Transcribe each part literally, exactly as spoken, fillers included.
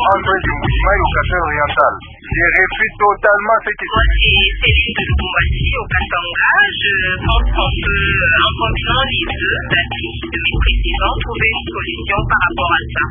entre Djibouti et au Kasai oriental. Je refuse totalement ce qui se passe. C'est l'île de Lubumbashi au Katanga. Je pense qu'on peut, en combinant les deux avis de mes présidents, trouver une solution par rapport à ça.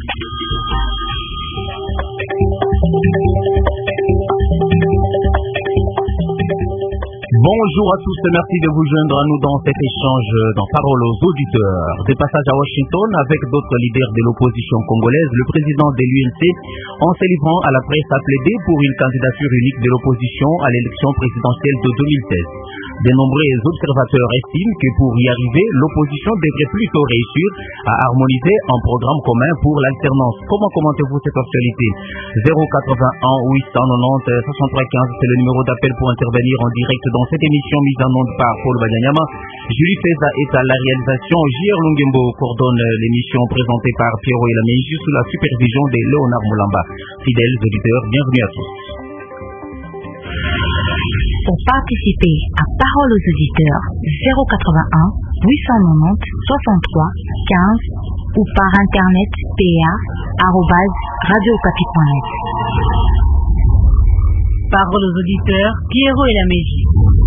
Bonjour à tous et merci de vous joindre à nous dans cet échange dans Parole aux auditeurs. De passage à Washington avec d'autres leaders de l'opposition congolaise, le président de l'U N C, en se livrant à la presse, a plaidé pour une candidature unique de l'opposition à l'élection présidentielle de deux mille seize. De nombreux observateurs estiment que pour y arriver, l'opposition devrait plutôt réussir à harmoniser un programme commun pour l'alternance. Comment commentez-vous cette actualité? zéro quatre-vingt-un huit cent quatre-vingt-dix soixante-trois quinze, c'est le numéro d'appel pour intervenir en direct dans cette émission mise en onde par Paul Badianyama. Julie Feza est à la réalisation. J R Lungembo coordonne l'émission présentée par Pierrot et Lameji sous la supervision de Léonard Moulamba. Fidèles auditeurs, bienvenue à tous. Pour participer à Parole aux auditeurs, zéro quatre-vingt-un huit cent quatre-vingt-dix soixante-trois quinze ou par internet p a arobase radio okapi point net. Parole aux auditeurs, Pierrot et Lameji.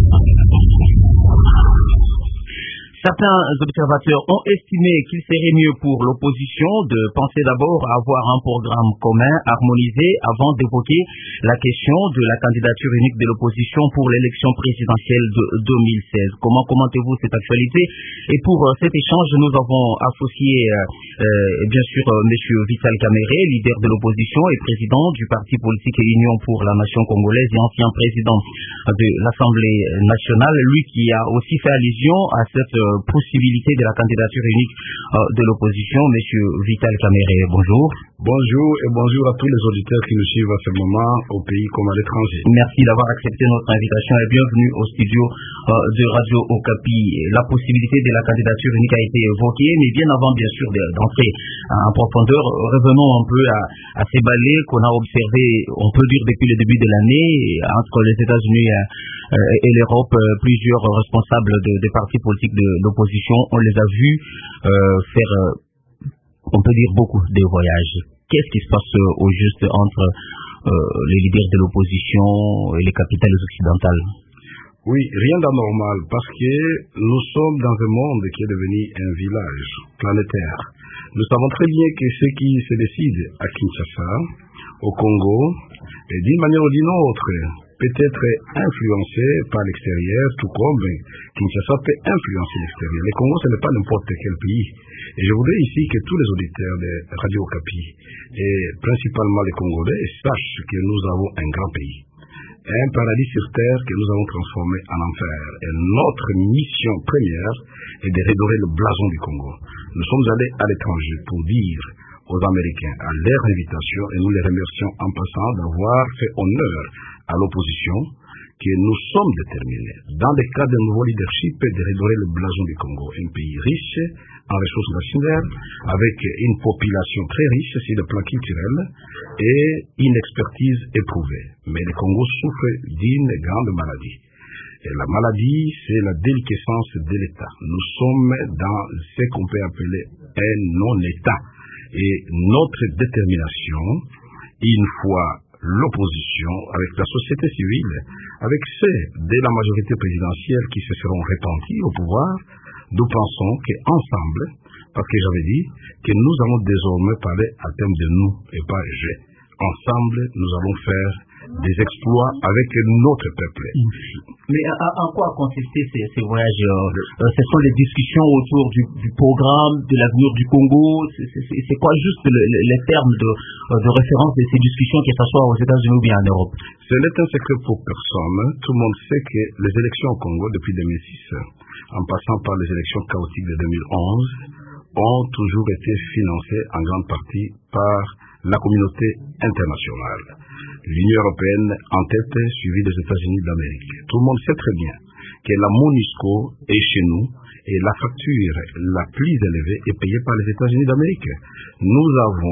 Certains observateurs ont estimé qu'il serait mieux pour l'opposition de penser d'abord à avoir un programme commun harmonisé avant d'évoquer la question de la candidature unique de l'opposition pour l'élection présidentielle de deux mille seize. Comment commentez-vous cette actualité? Et pour euh, cet échange, nous avons associé euh, euh, bien sûr euh, M. Vital Kamerhe, leader de l'opposition et président du parti politique Union pour la Nation congolaise et ancien président de l'Assemblée nationale, lui qui a aussi fait allusion à cette euh, possibilité de la candidature unique euh, de l'opposition. Monsieur Vital Kamerhe, bonjour. Bonjour et bonjour à tous les auditeurs qui nous suivent à ce moment au pays comme à l'étranger. Merci d'avoir accepté notre invitation et bienvenue au studio euh, de Radio Okapi. La possibilité de la candidature unique a été évoquée, mais bien avant bien sûr d'entrer en profondeur, revenons un peu à, à ces balais qu'on a observés, on peut dire depuis le début de l'année, entre les États-Unis euh, et l'Europe. Plusieurs responsables de, des partis politiques de l'opposition, on les a vus euh, faire, euh, on peut dire, beaucoup de voyages. Qu'est-ce qui se passe euh, au juste entre euh, les leaders de l'opposition et les capitales occidentales? Oui, rien d'anormal, parce que nous sommes dans un monde qui est devenu un village planétaire. Nous savons très bien que ce qui se décide à Kinshasa, au Congo, et d'une manière ou d'une autre, peut être influencé par l'extérieur, tout comme Kinshasa peut influencer l'extérieur. Le Congo, ce n'est pas n'importe quel pays. Et je voudrais ici que tous les auditeurs de Radio Okapi, et principalement les Congolais, sachent que nous avons un grand pays, un paradis sur terre que nous avons transformé en enfer. Et notre mission première est de redorer le blason du Congo. Nous sommes allés à l'étranger pour dire aux Américains, à leur invitation, et nous les remercions en passant d'avoir fait honneur à l'opposition, que nous sommes déterminés, dans le cadre d'un nouveau leadership, de redorer le blason du Congo, un pays riche en ressources naturelles, avec une population très riche sur le plan culturel et une expertise éprouvée. Mais le Congo souffre d'une grande maladie. Et la maladie, c'est la déliquescence de l'État. Nous sommes dans ce qu'on peut appeler un non-État. Et notre détermination, une fois l'opposition, avec la société civile, avec ceux de la majorité présidentielle qui se seront repentis au pouvoir, nous pensons qu'ensemble, parce que j'avais dit que nous allons désormais parler à terme de nous et pas je. Ensemble, nous allons faire des exploits avec notre peuple. Mais en quoi consistaient ces, ces voyages? euh, Ce sont les discussions autour du, du programme, de l'avenir du Congo. C'est quoi juste le, le, les termes de, de référence de ces discussions, que ce soit aux États-Unis ou bien en Europe? Ce n'est un secret pour personne. Tout le monde sait que les élections au Congo depuis deux mille six, en passant par les élections chaotiques de deux mille onze, ont toujours été financées en grande partie par la communauté internationale. L'Union européenne en tête, suivie des États-Unis d'Amérique. Tout le monde sait très bien que la MONUSCO est chez nous et la facture la plus élevée est payée par les États-Unis d'Amérique. Nous avons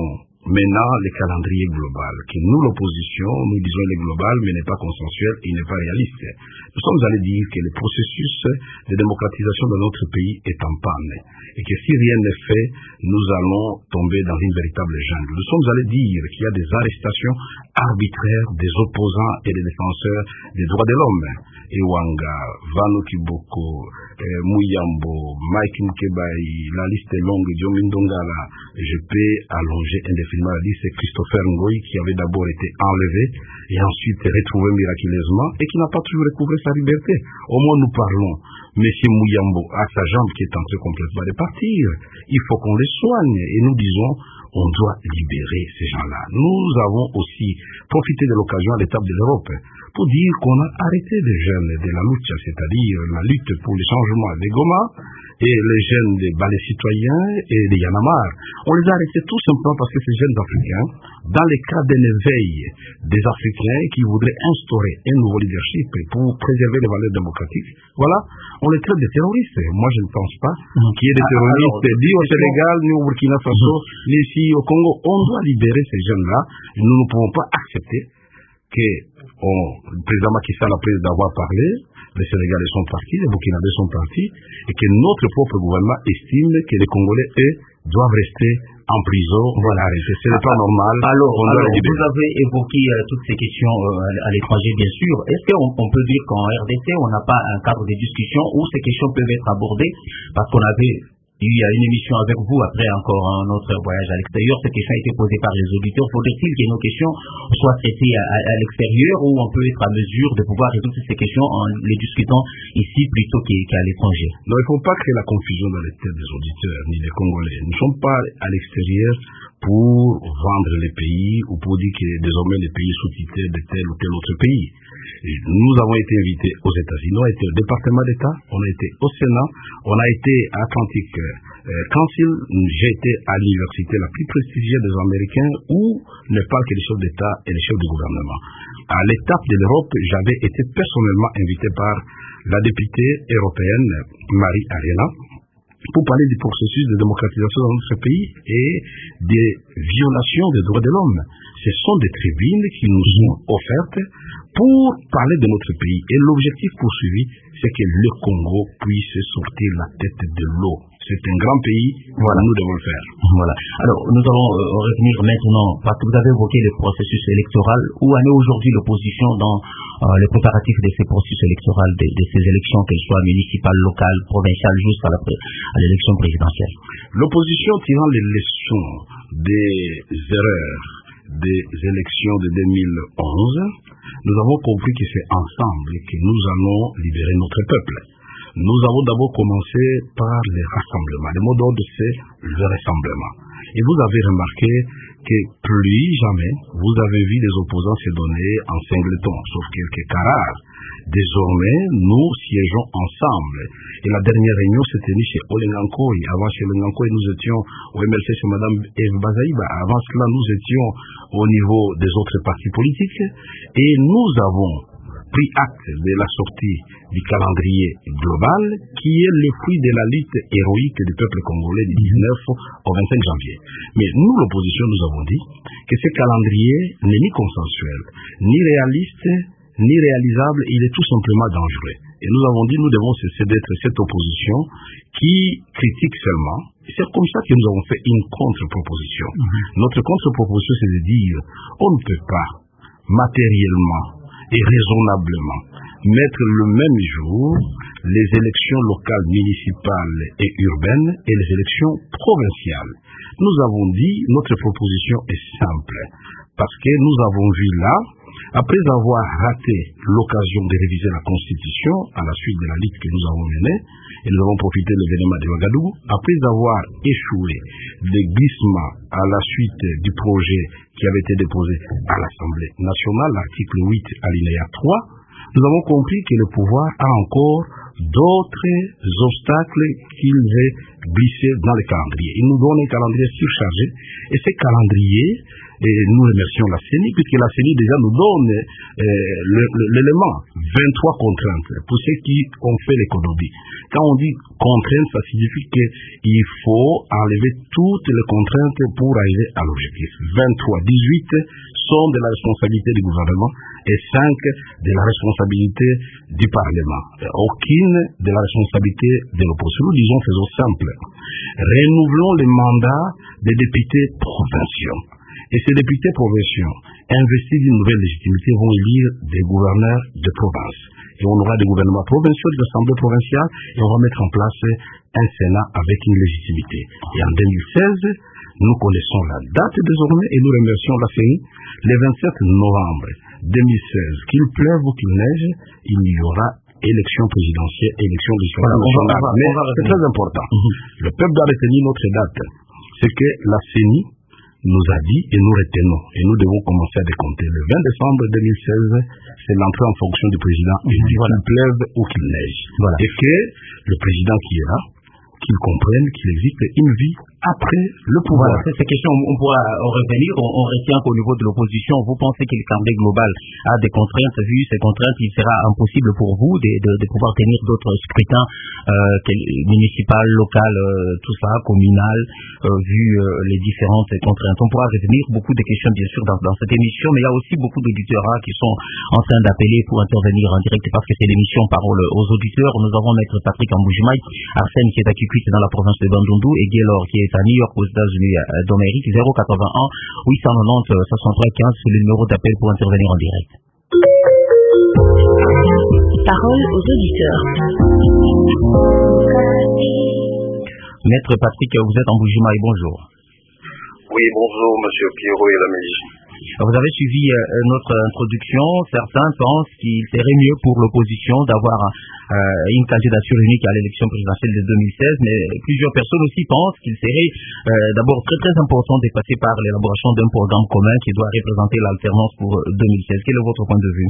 maintenant le calendrier global, que nous, l'opposition, nous disons il est global, mais n'est pas consensuel, il n'est pas réaliste. Nous sommes allés dire que le processus de démocratisation de notre pays est en panne, et que si rien n'est fait, nous allons tomber dans une véritable jungle. Nous sommes allés dire qu'il y a des arrestations arbitraires des opposants et des défenseurs des droits de l'homme. Ewanga, Vano Kiboko, eh, Muyambo, Mike Nkebai, la liste est longue, Diomin Dongala, je peux allonger indéfiniment la liste, c'est Christopher Ngoy qui avait d'abord été enlevé et ensuite retrouvé miraculeusement et qui n'a pas toujours recouvré sa liberté. Au moins nous parlons. Monsieur Muyambo a sa jambe qui est en train complètement de partir. Il faut qu'on les soigne et nous disons on doit libérer ces gens-là. Nous avons aussi profité de l'occasion à l'étape de l'Europe pour dire qu'on a arrêté les jeunes de la lutte, c'est-à-dire la lutte pour le changement des Goma et les jeunes des balais citoyens et des Yanamar. On les a arrêtés tout simplement parce que ces jeunes Africains, dans le cas d'un éveil des Africains qui voudraient instaurer un nouveau leadership pour préserver les valeurs démocratiques, voilà, on les traite de terroristes. Moi, je ne pense pas mmh. qu'il y ait des terroristes ah, alors, ni au Sénégal, ni au Burkina Faso, mmh. ni ici au Congo. On doit libérer ces jeunes-là. Nous ne pouvons pas accepter que on, le président Macky Sall, après d'avoir parlé, les Sénégalais sont partis, les Burkinabés sont partis, et que notre propre gouvernement estime que les Congolais, eux, doivent rester en prison. Voilà, ce n'est pas normal. Alors, alors vous avez évoqué euh, toutes ces questions euh, à l'étranger, bien sûr. Est-ce qu'on on peut dire qu'en R D C, on n'a pas un cadre de discussion où ces questions peuvent être abordées? Parce qu'on avait il y a une émission avec vous, après encore un autre voyage à l'extérieur. Cette question a été posée par les auditeurs. Faudrait-il que nos questions soient traitées à, à, à l'extérieur ou on peut être à mesure de pouvoir résoudre ces questions en les discutant ici plutôt qu'à l'étranger? Non, il ne faut pas créer la confusion dans les têtes des auditeurs ni des Congolais. Nous ne sommes pas à l'extérieur pour vendre les pays ou pour dire que désormais les pays sous-titrés de tel ou tel autre pays. Nous avons été invités aux États-Unis, on a été au département d'État, on a été au Sénat, on a été à Atlantic euh, Council, j'ai été à l'université la plus prestigieuse des Américains où ne parlent que les chefs d'État et les chefs du gouvernement. À l'étape de l'Europe, j'avais été personnellement invité par la députée européenne Marie Arena pour parler du processus de démocratisation dans notre pays et des violations des droits de l'homme. Ce sont des tribunes qui nous sont offertes pour parler de notre pays. Et l'objectif poursuivi, c'est que le Congo puisse sortir la tête de l'eau. C'est un grand pays, voilà, nous devons le faire. Voilà. Alors, nous allons euh, revenir maintenant, parce que vous avez évoqué le processus électoral. Où en est aujourd'hui l'opposition dans euh, les préparatifs de ces processus électoraux, de, de ces élections, qu'elles soient municipales, locales, provinciales, jusqu'à l'élection présidentielle? L'opposition tirant les leçons des erreurs des élections de deux mille onze, nous avons compris que c'est ensemble que nous allons libérer notre peuple. Nous avons d'abord commencé par les rassemblements. Le mot d'ordre, c'est le rassemblement. Et vous avez remarqué que plus jamais, vous avez vu des opposants se donner en singleton, sauf quelques cas rares. Désormais, nous siégeons ensemble. Et la dernière réunion s'est tenue chez Olengankoy. Avant chez Olengankoy, nous étions au M L C chez Madame Eve Bazaïba. Avant cela, nous étions au niveau des autres partis politiques. Et nous avons pris acte de la sortie du calendrier global qui est le fruit de la lutte héroïque du peuple congolais du dix-neuf au vingt-cinq janvier. Mais nous, l'opposition, nous avons dit que ce calendrier n'est ni consensuel, ni réaliste, ni réalisable, il est tout simplement dangereux. Et nous avons dit, nous devons cesser d'être cette opposition qui critique seulement. C'est comme ça que nous avons fait une contre-proposition. Mm-hmm. Notre contre-proposition, c'est de dire, on ne peut pas matériellement et raisonnablement mettre le même jour les élections locales, municipales et urbaines et les élections provinciales. Nous avons dit, notre proposition est simple, parce que nous avons vu là, après avoir raté l'occasion de réviser la Constitution à la suite de la lutte que nous avons menée, et nous avons profité de l'événement de Ouagadougou, après avoir échoué des glissements à la suite du projet qui avait été déposé à l'Assemblée nationale, l'article huit alinéa trois, nous avons compris que le pouvoir a encore d'autres obstacles qu'il veut glisser dans le calendrier. Il nous donne un calendrier surchargé, et ce calendrier, et nous remercions la C E N I, puisque la C E N I déjà nous donne euh, l'élément, vingt-trois contraintes, pour ceux qui ont fait l'économie. Quand on dit contraintes, ça signifie qu'il faut enlever toutes les contraintes pour arriver à l'objectif. vingt-trois, dix-huit sont de la responsabilité du gouvernement et cinq de la responsabilité du Parlement. Aucune de la responsabilité de l'opposition. Nous disons, faisons simple. Renouvelons les mandats des députés provinciaux. Et ces députés provinciaux, investis d'une nouvelle légitimité, vont élire des gouverneurs de province. Et on aura des gouvernements provinciaux, des assemblées provinciales, et on va mettre en place un Sénat avec une légitimité. Et en deux mille seize, nous connaissons la date désormais, et nous remercions la C E N I, le vingt-sept novembre deux mille seize, qu'il pleuve ou qu'il neige, il y aura élection présidentielle, élection législative nationale. Mais c'est très important. Mm-hmm. Le peuple doit retenir notre date. C'est que la C E N I nous a dit et nous retenons. Et nous devons commencer à décompter. Le vingt décembre deux mille seize, c'est l'entrée en fonction du président. Il dit qu'il pleuve ou qu'il neige. Voilà. Et que le président qui est là, qu'il comprenne qu'il existe une vie après le pouvoir. Voilà, ces questions, on pourra en revenir. On, on retient qu'au niveau de l'opposition, vous pensez que le calendrier global a des contraintes. Vu ces contraintes, il sera impossible pour vous de, de, de pouvoir tenir d'autres scrutins euh, municipal, local, euh, tout ça, communal, euh, vu euh, les différentes contraintes. On pourra revenir beaucoup de questions, bien sûr, dans, dans cette émission, mais il y a aussi beaucoup d'auditeurs hein, qui sont en train d'appeler pour intervenir en direct parce que c'est l'émission Parole aux auditeurs. Nous avons Maître Patrick Amboujimaï, Arsène qui est à Kikwit dans la province de Bandundu et Gaylor qui est à New York aux États-Unis d'Amérique. Zéro quatre-vingt-un huit cent quatre-vingt-dix soixante-trois quinze, c'est le numéro d'appel pour intervenir en direct. Parole aux auditeurs. Maître Patrick, vous êtes en Amboujimaï, bonjour. Oui, bonjour, monsieur Pierrot et la Mélie. Vous avez suivi euh, notre introduction. Certains pensent qu'il serait mieux pour l'opposition d'avoir euh, une candidature unique à l'élection présidentielle de deux mille seize, mais plusieurs personnes aussi pensent qu'il serait euh, d'abord très très important de passer par l'élaboration d'un programme commun qui doit représenter l'alternance pour deux mille seize. Quel est votre point de vue?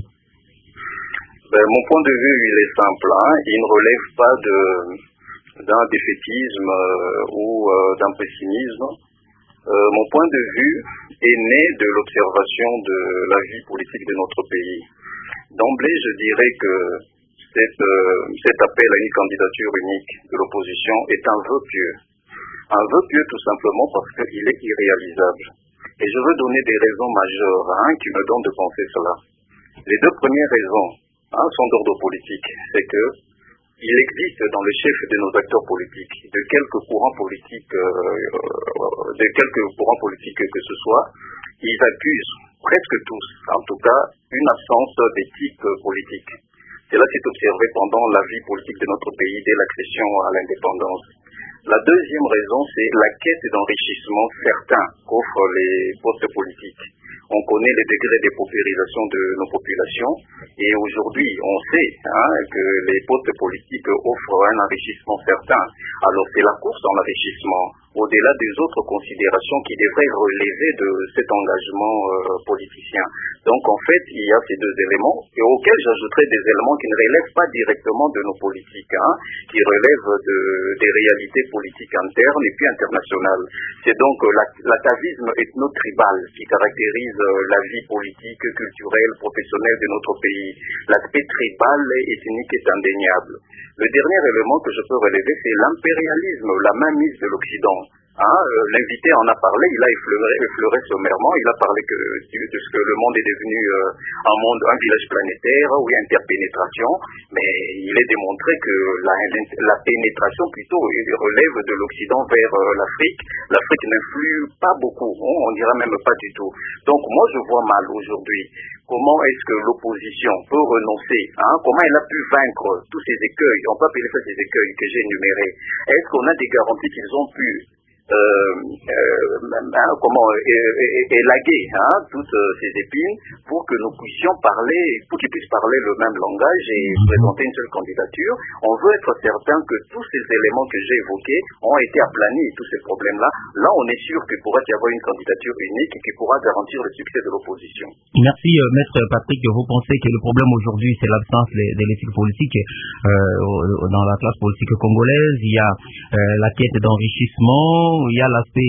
Ben, mon point de vue, il est simple. Hein. Il ne relève pas de, d'un défaitisme euh, ou euh, d'un pessimisme. Euh, mon point de vue est né de l'observation de la vie politique de notre pays. D'emblée, je dirais que cette, euh, cet appel à une candidature unique de l'opposition est un vœu pieux. Un vœu pieux tout simplement parce qu'il est irréalisable. Et je veux donner des raisons majeures hein, qui me donnent de penser cela. Les deux premières raisons hein, sont d'ordre politique. C'est que il existe dans le chef de nos acteurs politiques, de quelques courants politiques, euh, de quelques courants politiques que ce soit, ils accusent presque tous, en tout cas, une absence d'éthique politique. Cela s'est observé pendant la vie politique de notre pays dès l'accession à l'indépendance. La deuxième raison, c'est la quête d'enrichissement certain qu'offrent les postes politiques. On connaît les degrés de paupérisation de nos populations et aujourd'hui, on sait hein, que les postes politiques offrent un enrichissement certain. Alors c'est la course en enrichissement, au-delà des autres considérations qui devraient relever de cet engagement euh, politicien. Donc en fait, il y a ces deux éléments et auxquels j'ajouterai des éléments qui ne relèvent pas directement de nos politiques, hein, qui relèvent de, des réalités politiques internes et puis internationales. C'est donc euh, l'atavisme ethno-tribal qui caractérise la vie politique, culturelle, professionnelle de notre pays. L'aspect tribal et ethnique est indéniable. Le dernier élément que je peux relever, c'est l'impérialisme, la mainmise de l'Occident. Hein, euh, L'invité en a parlé, il a effleuré, effleuré sommairement, il a parlé que, de ce que le monde est devenu euh, un monde, un village planétaire, oui, interpénétration, mais il est démontré que la, la pénétration plutôt relève de l'Occident vers euh, l'Afrique. L'Afrique n'influe pas beaucoup, hein, on dirait même pas du tout. Donc moi je vois mal aujourd'hui comment est-ce que l'opposition peut renoncer, hein, comment elle a pu vaincre tous ces écueils, on peut appeler ça ces écueils que j'ai énumérés. Est-ce qu'on a des garanties qu'ils ont pu euh, euh, hein, comment élaguer hein, toutes euh, ces épines pour que nous puissions parler, pour qu'ils puissent parler le même langage et présenter une seule candidature. On veut être certain que tous ces éléments que j'ai évoqués ont été aplanis, tous ces problèmes-là. Là, on est sûr qu'il pourra y avoir une candidature unique et qui pourra garantir le succès de l'opposition. Merci, euh, Maître Patrick. Vous pensez que le problème aujourd'hui, c'est l'absence de, de l'éthique politique euh, dans la classe politique congolaise. Il y a euh, la quête d'enrichissement, il y a l'aspect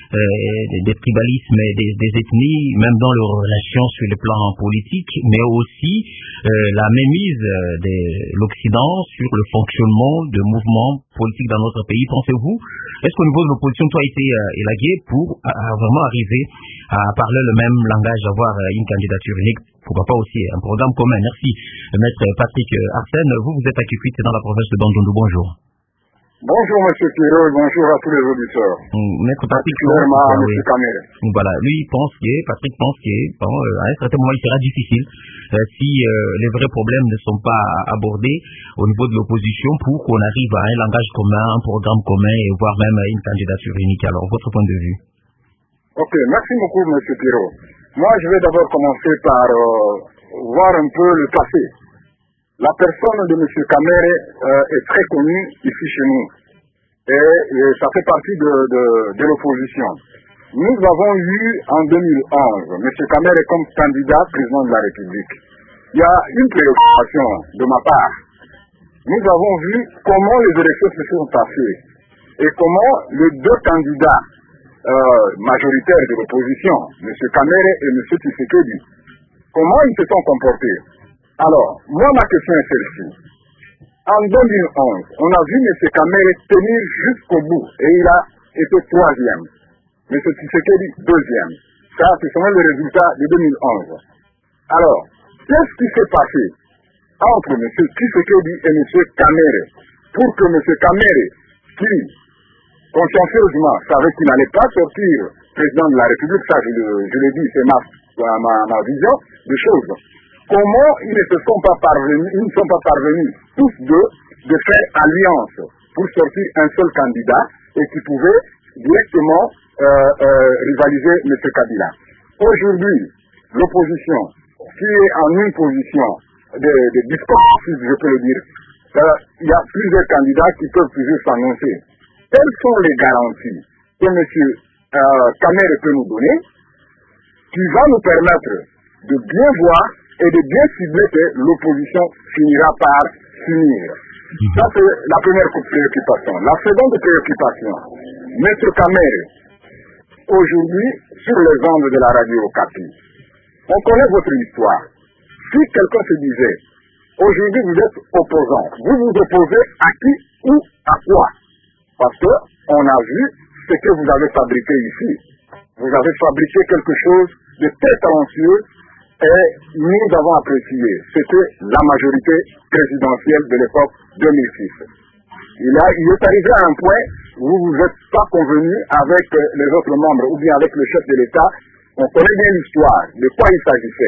euh, des tribalismes et des, des ethnies, même dans leurs relations sur le plan politique, mais aussi euh, la mainmise de l'Occident sur le fonctionnement de mouvements politiques dans notre pays. Pensez-vous, est-ce qu'au niveau de l'opposition, tout a été euh, élagué pour euh, vraiment arriver à parler le même langage, avoir euh, une candidature unique, pourquoi pas aussi un programme commun? Merci, Maître Patrick Arsène. Vous, vous êtes à Kikwit, dans la province de Bandundu. Bonjour. Bonjour, M. Pierrot, bonjour à tous les auditeurs. Maître Patrick, particulièrement à M. Kamere. Voilà, lui, il pense que, Patrick pense que, bon, euh, à un certain moment, il sera difficile euh, si euh, les vrais problèmes ne sont pas abordés au niveau de l'opposition pour qu'on arrive à un langage commun, un programme commun et voire même une candidature unique. Alors, votre point de vue? Ok, merci beaucoup, M. Pierrot. Moi, je vais d'abord commencer par euh, voir un peu le passé. La personne de M. Kamere euh, est très connue ici chez nous et, et ça fait partie de, de, de l'opposition. Nous avons eu en deux mille onze M. Kamere comme candidat président de la République. Il y a une préoccupation de ma part. Nous avons vu comment les élections se sont passées et comment les deux candidats euh, majoritaires de l'opposition, M. Kamere et M. Tshisekedi, comment ils se sont comportés. Alors, moi, ma question est celle-ci. En deux mille onze, on a vu M. Kamere tenir jusqu'au bout et il a été troisième. M. Tshisekedi, deuxième. Ça, ce sont les résultats de deux mille onze. Alors, qu'est-ce qui s'est passé entre M. Tshisekedi et M. Kamere pour que M. Kamere, qui, consciencieusement, savait qu'il n'allait pas sortir président de la République, ça je le, je le dis, c'est ma, ma, ma vision des choses. Comment ils ne se sont pas parvenus, ils ne sont pas parvenus tous deux de faire alliance pour sortir un seul candidat et qui pouvait directement euh, euh, rivaliser M. Kabila. Aujourd'hui, l'opposition, qui est en une position de, de discours, je peux le dire, euh, il y a plusieurs candidats qui peuvent toujours s'annoncer. Quelles sont les garanties que M. Euh, Kamere peut nous donner qui va nous permettre de bien voir et de bien cibler que l'opposition finira par s'unir. Ça, c'est la première préoccupation. La seconde préoccupation, M. Kamere, aujourd'hui, sur les ondes de la radio Okapi, on connaît votre histoire. Si quelqu'un se disait, aujourd'hui vous êtes opposant, vous vous opposez à qui ou à quoi? Parce que on a vu ce que vous avez fabriqué ici. Vous avez fabriqué quelque chose de très talentueux. Et nous avons apprécié, c'était la majorité présidentielle de l'époque deux mille six. Il, a, il est arrivé à un point où vous n'êtes pas convenu avec les autres membres ou bien avec le chef de l'État. On connaît bien l'histoire, de quoi il s'agissait.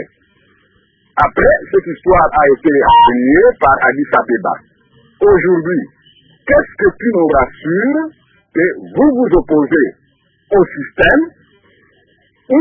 Après, cette histoire a été atténuée par Addis Abeba. Aujourd'hui, qu'est-ce que tu nous rassures que vous vous opposez au système ou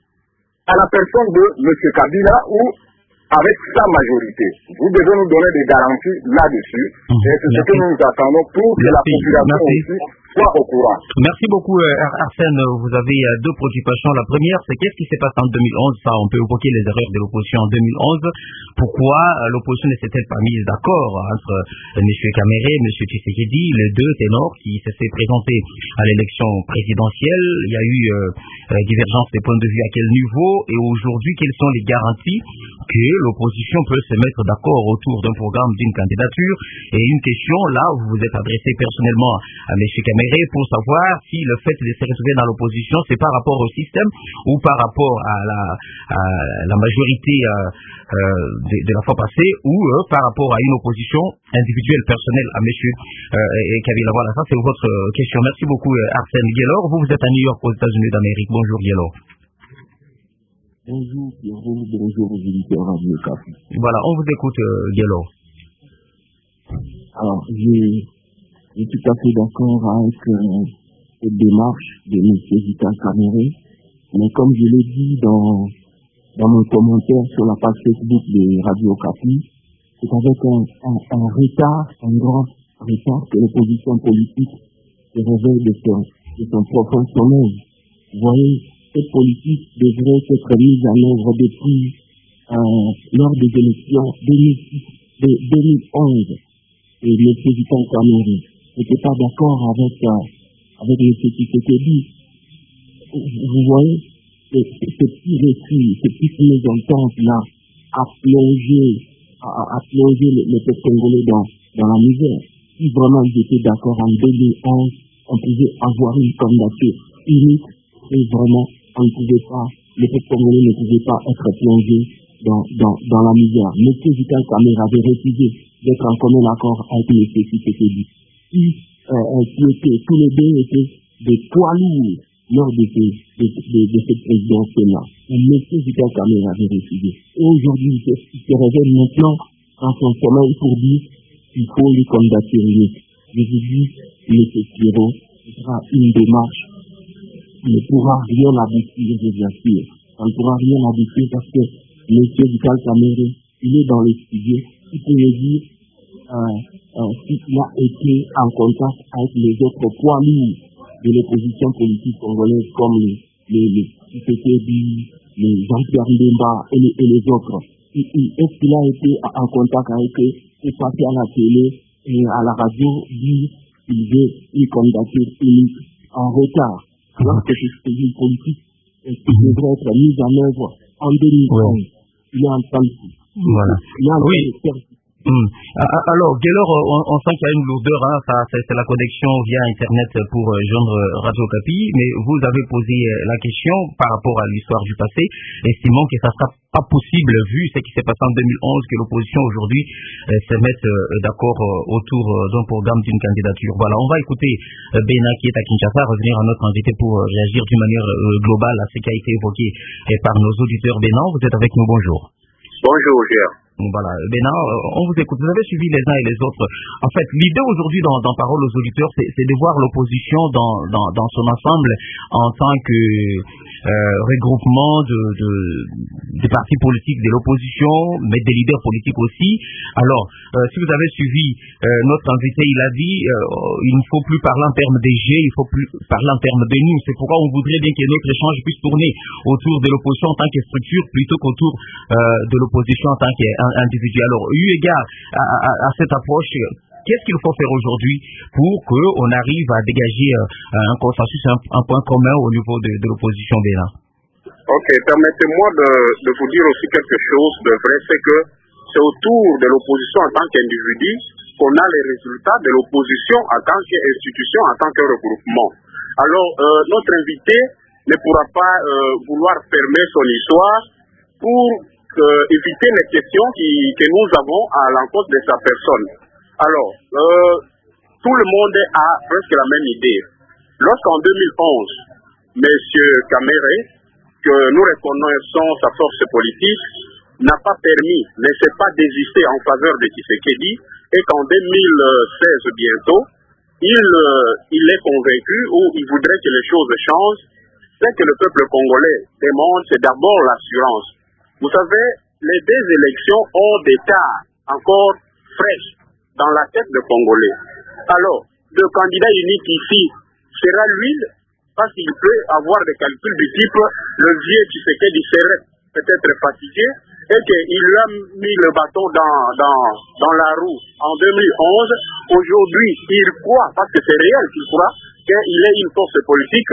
à la personne de M. Kabila ou avec sa majorité? Vous devez nous donner des garanties là-dessus. Mmh, et c'est ce que nous attendons pour que merci, la population merci. aussi soit au courant. Merci beaucoup Arsène. Vous avez deux préoccupations. La première, c'est qu'est-ce qui s'est passé en deux mille onze? Ça, on peut évoquer les erreurs de l'opposition en deux mille onze. Pourquoi l'opposition ne s'est-elle pas mise d'accord entre M. Kamere et M. Tshisekedi, les deux ténors qui se sont présentés à l'élection présidentielle? Il y a eu euh, divergence des points de vue à quel niveau? Et aujourd'hui, quelles sont les garanties que l'opposition peut se mettre d'accord autour d'un programme, d'une candidature? Et une question, là, vous vous êtes adressé personnellement à M. Kamere pour savoir si le fait de se retrouver dans l'opposition, c'est par rapport au système ou par rapport à la, à la majorité euh, euh, de, de la fois passée ou euh, par rapport à une opposition individuelle, personnelle à M. Euh, Kabila. Voilà, ça c'est votre question. Merci beaucoup Arsène Guélor. Vous, vous êtes à New York aux États-Unis d'Amérique. Bonjour Guélor. Bonjour Pierrot, bonjour aux auditeurs Radio Okapi. Voilà, on vous écoute euh, Guélor. Alors, j'ai... Je suis tout à fait d'accord avec euh, cette démarche de M. Vital Kamerhe. Mais comme je l'ai dit dans, dans mon commentaire sur la page Facebook de Radio Okapi, c'est avec un, un, un retard, un grand retard que l'opposition politique se réveille de son, de son profond sommeil. Vous voyez, cette politique devrait être mise en œuvre depuis euh, lors des élections de deux mille onze. Et M. Vital Kamerhe n'était pas d'accord avec, euh, avec M. Tshisekedi. Vous voyez, ce petit récit, cette petite mésentente-là a plongé, a, a plongé le, le peuple congolais dans, dans la misère. Si vraiment ils étaient d'accord en deux mille onze, on pouvait avoir une candidature unique et vraiment, on ne pouvait pas, le peuple congolais ne pouvait pas être plongé dans, dans, dans la misère. M. Vital Kamerhe avait refusé d'être en commun accord avec M. Tshisekedi. Qui, euh, qui étaient, tous les deux étaient des poids lourds lors de, ces, de, de, de cette présidentielle-là. Et M. Vital Kamerhe avait refusé. Et aujourd'hui, il se révèle maintenant dans son sommeil pour dire qu'il faut les candidatures uniques. Je vous dis, M. Pierrot, ce sera une démarche qui ne pourra rien aboutir, je vous assure. Ça ne pourra rien aboutir parce que M. Vital Kamerhe, il est dans les studios, il peut le dire, euh, euh, s'il a été en contact avec les autres poids lourds de l'opposition politique congolaise comme les, les, les Tshisekedi, les Jean-Pierre Mbemba et les, et les autres. Et, et, est-ce qu'il a été en contact avec eux et passé à la télé et à la radio dire qu'il veut une candidature unique en retard? Alors que c'est une politique qui devrait être mise en œuvre en deux mille onze. Il est en train de faire. Voilà. Il est en train de faire. Hum. Alors, Gaylor, on, on sent qu'il y a une lourdeur, hein, ça, c'est, c'est la connexion via Internet pour euh, joindre Radio Okapi, mais vous avez posé euh, la question par rapport à l'histoire du passé, estimant que ça ne sera pas possible, vu ce qui s'est passé en deux mille onze, que l'opposition aujourd'hui euh, se mette euh, d'accord euh, autour euh, d'un programme d'une candidature. Voilà, on va écouter euh, Bena qui est à Kinshasa, revenir à notre invité pour euh, réagir d'une manière euh, globale à ce qui a été évoqué euh, par nos auditeurs. Bena, vous êtes avec nous, bonjour. Bonjour, Gérard. Voilà, Bena, on vous écoute. Vous avez suivi les uns et les autres. En fait, l'idée aujourd'hui dans, dans Parole aux auditeurs, c'est, c'est de voir l'opposition dans, dans, dans son ensemble en tant que euh, regroupement de, de, des partis politiques de l'opposition, mais des leaders politiques aussi. Alors, euh, si vous avez suivi euh, notre invité, il a dit euh, il ne faut plus parler en termes des G, il faut plus parler en termes de nous. C'est pourquoi on voudrait bien que notre échange puisse tourner autour de l'opposition en tant que structure plutôt qu'autour euh, de l'opposition en tant qu'individu. Alors, eu égard à, à, à cette approche, qu'est-ce qu'il faut faire aujourd'hui pour qu'on arrive à dégager euh, un consensus, un, un point commun au niveau de, de l'opposition Bénin? Ok, permettez-moi de, de vous dire aussi quelque chose de vrai, c'est que c'est autour de l'opposition en tant qu'individu qu'on a les résultats de l'opposition en tant qu'institution, en tant que regroupement. Alors, euh, notre invité ne pourra pas euh, vouloir fermer son histoire pour euh, éviter les questions qui, que nous avons à l'encontre de sa personne. Alors, euh, tout le monde a presque la même idée. Lorsqu'en deux mille onze, M. Kamerhe, que nous reconnaissons sa force politique, n'a pas permis, ne s'est pas désisté en faveur de Tshisekedi, et qu'en deux mille seize bientôt, il, euh, il est convaincu ou il voudrait que les choses changent. Ce que le peuple congolais demande, c'est d'abord l'assurance. Vous savez, les deux élections ont des cas encore fraîches dans la tête des Congolais. Alors, le candidat unique ici sera l'huile, parce qu'il peut avoir des calculs du type le vieux Tshisekedi serait peut-être fatigué et qu'il lui a mis le bâton dans, dans, dans la roue en deux mille onze. Aujourd'hui, il croit, parce que c'est réel qu'il croit, qu'il est une force politique.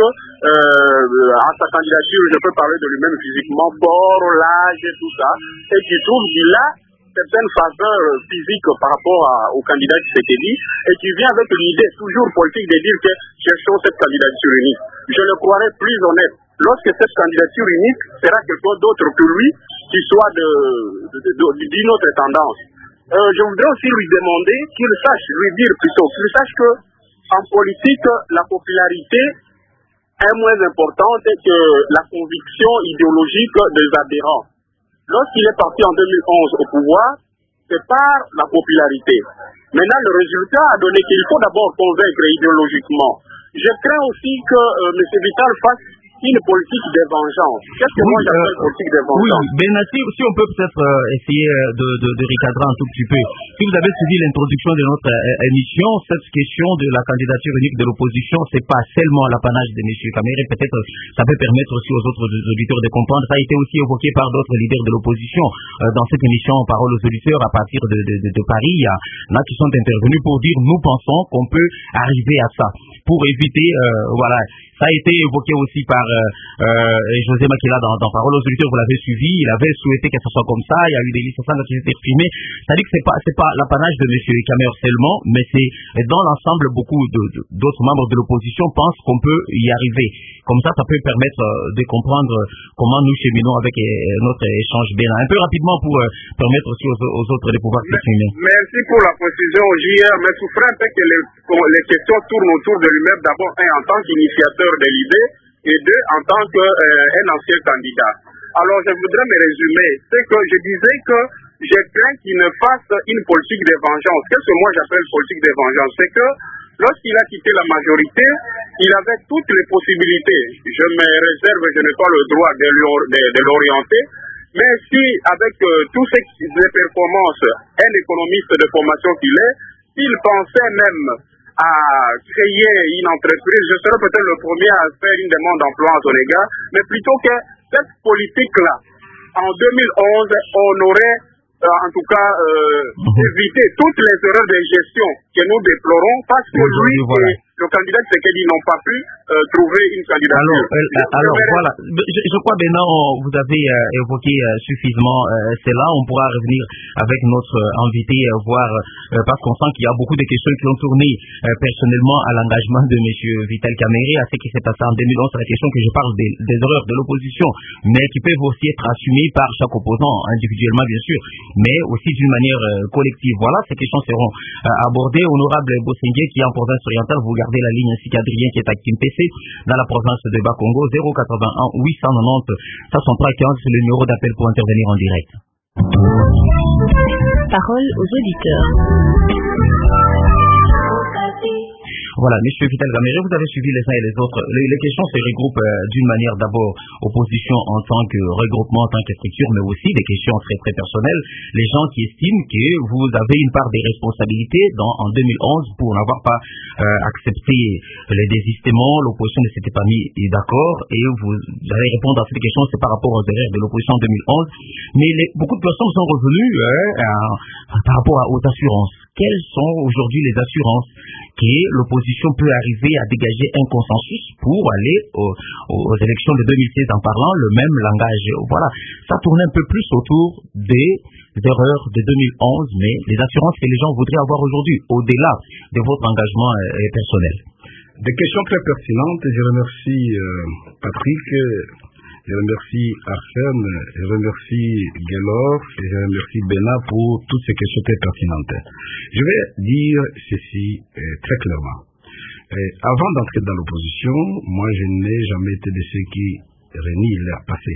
Euh, à sa candidature, je peux parler de lui-même physiquement, bord, l'âge, tout ça, et qui trouve qu'il a certaines faveurs physiques par rapport à, au candidat Tshisekedi, et qui vient avec l'idée toujours politique de dire que cherchons cette candidature unique. Je le croirais plus honnête lorsque cette candidature unique sera quelqu'un d'autre que lui, qui soit de, de, de, de, d'une autre tendance. Euh, je voudrais aussi lui demander qu'il sache, lui dire plutôt, qu'il sache que en politique, la popularité est moins importante que la conviction idéologique des adhérents. Lorsqu'il est parti en deux mille onze au pouvoir, c'est par la popularité. Maintenant, le résultat a donné qu'il faut d'abord convaincre idéologiquement. je crains aussi que euh, M. Vital fasse une politique de vengeance. Qu'est-ce que oui, moi j'appelle euh, politique de vengeance? Oui, ben, si, si on peut peut-être euh, essayer de, de, de recadrer un tout petit peu. Si vous avez suivi l'introduction de notre euh, émission, cette question de la candidature unique de l'opposition, c'est pas seulement l'apanage de M. Kamere, peut-être ça peut permettre aussi aux autres auditeurs de comprendre. Ça a été aussi évoqué par d'autres leaders de l'opposition euh, dans cette émission Parole aux auditeurs à partir de, de, de, de Paris. Il y en a qui sont intervenus pour dire nous pensons qu'on peut arriver à ça pour éviter, euh, voilà. Ça a été évoqué aussi par euh, euh, José Makila dans, dans Parole aux auditeurs, vous l'avez suivi, il avait souhaité que ce soit comme ça, il y a eu des listes qui s'est exprimées. C'est-à-dire que c'est pas, c'est pas l'apanage de M. Kamere seulement, mais c'est dans l'ensemble beaucoup de, de, d'autres membres de l'opposition pensent qu'on peut y arriver. Comme ça, ça peut permettre euh, de comprendre comment nous cheminons avec euh, notre échange bien. Un peu rapidement pour euh, permettre aussi aux, aux autres de pouvoir s'exprimer. Merci pour la précision, J R, mais souffrant un peu que les, les questions tournent autour de lui-même, d'abord, un, en tant qu'initiateur de l'idée, et deux, en tant qu'un euh, ancien candidat. Alors, je voudrais me résumer. C'est que je disais que je crains qu'il ne fasse une politique de vengeance. Qu'est-ce que moi j'appelle politique de vengeance? C'est que lorsqu'il a quitté la majorité, il avait toutes les possibilités. Je me réserve, je n'ai pas le droit de, de, de l'orienter, mais si avec euh, tous ces performances, un économiste de formation qu'il est, s'il pensait même à créer une entreprise, je serais peut-être le premier à faire une demande d'emploi à son égard, mais plutôt que cette politique-là, en deux mille onze, on aurait euh, en tout cas euh, mmh. évité toutes les erreurs de gestion que nous déplorons, parce que lui voilà. et le candidat de Tshisekedi n'ont pas pu euh, trouver une candidature. Alors, euh, alors voilà, je, je crois maintenant vous avez euh, évoqué euh, suffisamment euh, cela. On pourra revenir avec notre euh, invité, euh, voir, euh, parce qu'on sent qu'il y a beaucoup de questions qui ont tourné euh, personnellement à l'engagement de M. Vital Kamere, à ce qui s'est passé en deux mille onze. C'est la question que je parle des, des erreurs de l'opposition, mais qui peuvent aussi être assumées par chaque opposant, individuellement bien sûr, mais aussi d'une manière euh, collective. Voilà, ces questions seront euh, abordées. Honorable Bosengue, qui est en province orientale, vous gardez la ligne, ainsi qu'Adrien qui est à Kimpese, dans la province de Bas-Congo, zéro quatre-vingt-un huit cent quatre-vingt-dix soixante-trois quinze, c'est le numéro d'appel pour intervenir en direct. Parole aux auditeurs. Voilà, M. Vital Kamere, vous avez suivi les uns et les autres. Les, les questions se regroupent euh, d'une manière d'abord opposition en tant que regroupement, en tant que structure, mais aussi des questions très très personnelles. Les gens qui estiment que vous avez une part des responsabilités dans, en deux mille onze pour n'avoir pas euh, accepté les désistements, l'opposition ne s'était pas mis d'accord, et vous allez répondre à cette question, c'est par rapport aux erreurs de l'opposition en deux mille onze. Mais les, beaucoup de personnes sont revenues euh, à, par rapport à, aux assurances. Quelles sont aujourd'hui les assurances que l'opposition peut arriver à dégager un consensus pour aller aux, aux élections de deux mille seize en parlant le même langage? Voilà, ça tourne un peu plus autour des erreurs de deux mille onze, mais les assurances que les gens voudraient avoir aujourd'hui, au-delà de votre engagement euh, personnel. Des questions très pertinentes. Je remercie euh, Patrick, je remercie Arsène, je remercie Guélor et je remercie Bena pour toutes ces questions très pertinentes. Je vais dire ceci euh, très clairement. Euh, avant d'entrer dans l'opposition, moi je n'ai jamais été de ceux qui renient l'air passé.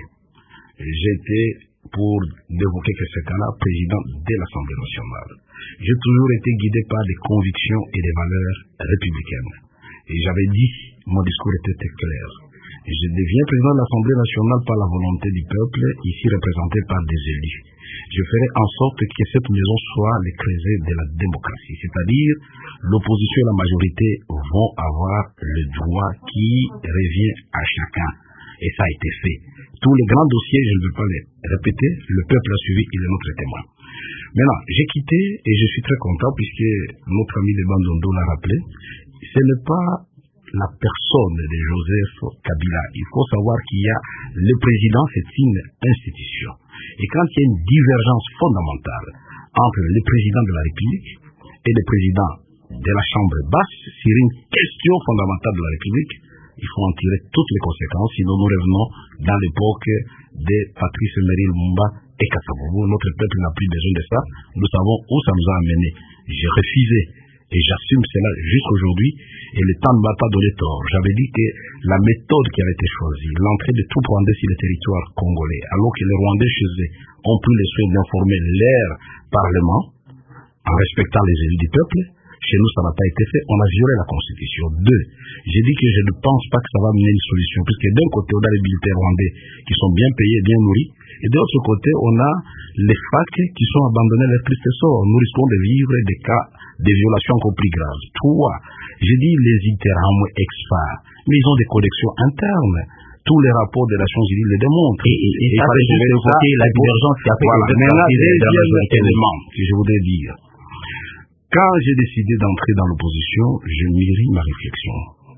J'étais, pour d'évoquer que ce cas-là, président de l'Assemblée nationale. J'ai toujours été guidé par des convictions et des valeurs républicaines. Et j'avais dit, mon discours était très clair. Je deviens président de l'Assemblée nationale par la volonté du peuple, ici représenté par des élus. Je ferai en sorte que cette maison soit le creuset de la démocratie. C'est-à-dire, l'opposition et la majorité vont avoir le droit qui revient à chacun. Et ça a été fait. Tous les grands dossiers, je ne veux pas les répéter, le peuple a suivi, il est notre témoin. Maintenant, j'ai quitté et je suis très content puisque notre ami de Bandondo l'a rappelé. Ce n'est pas la personne de Joseph Kabila. Il faut savoir qu'il y a le président, c'est une institution. Et quand il y a une divergence fondamentale entre le président de la République et le président de la Chambre basse sur une question fondamentale de la République, il faut en tirer toutes les conséquences, sinon nous revenons dans l'époque de Patrice Emery Lumumba et Kasavubu. Notre peuple n'a plus besoin de ça. Nous savons où ça nous a amené. J'ai refusé et j'assume cela jusqu'aujourd'hui, et le temps ne m'a pas donné tort. J'avais dit que la méthode qui avait été choisie, l'entrée de tout Rwandais sur le territoire congolais, alors que les Rwandais chez eux ont pris le soin d'informer leur Parlement, en respectant les élus du peuple, Chez nous, ça n'a pas été fait. On a violé la Constitution. Deux, j'ai dit que je ne pense pas que ça va mener une solution, puisque d'un côté, on a les militaires rwandais qui sont bien payés, bien nourris, et de l'autre côté, on a les F A C qui sont abandonnés à leur triste sort. Nous risquons de vivre des cas de violations encore plus graves. Trois, j'ai dit les Interam ex F A R, mais ils ont des connexions internes. Tous les rapports des Nations Unies le démontrent. Et, et, et, et ça, c'est juste évoquer la divergence qui a fait voilà. que vous Maintenant, êtes deuxième élément que je voudrais dire. Quand j'ai décidé d'entrer dans l'opposition, je mûris ma réflexion.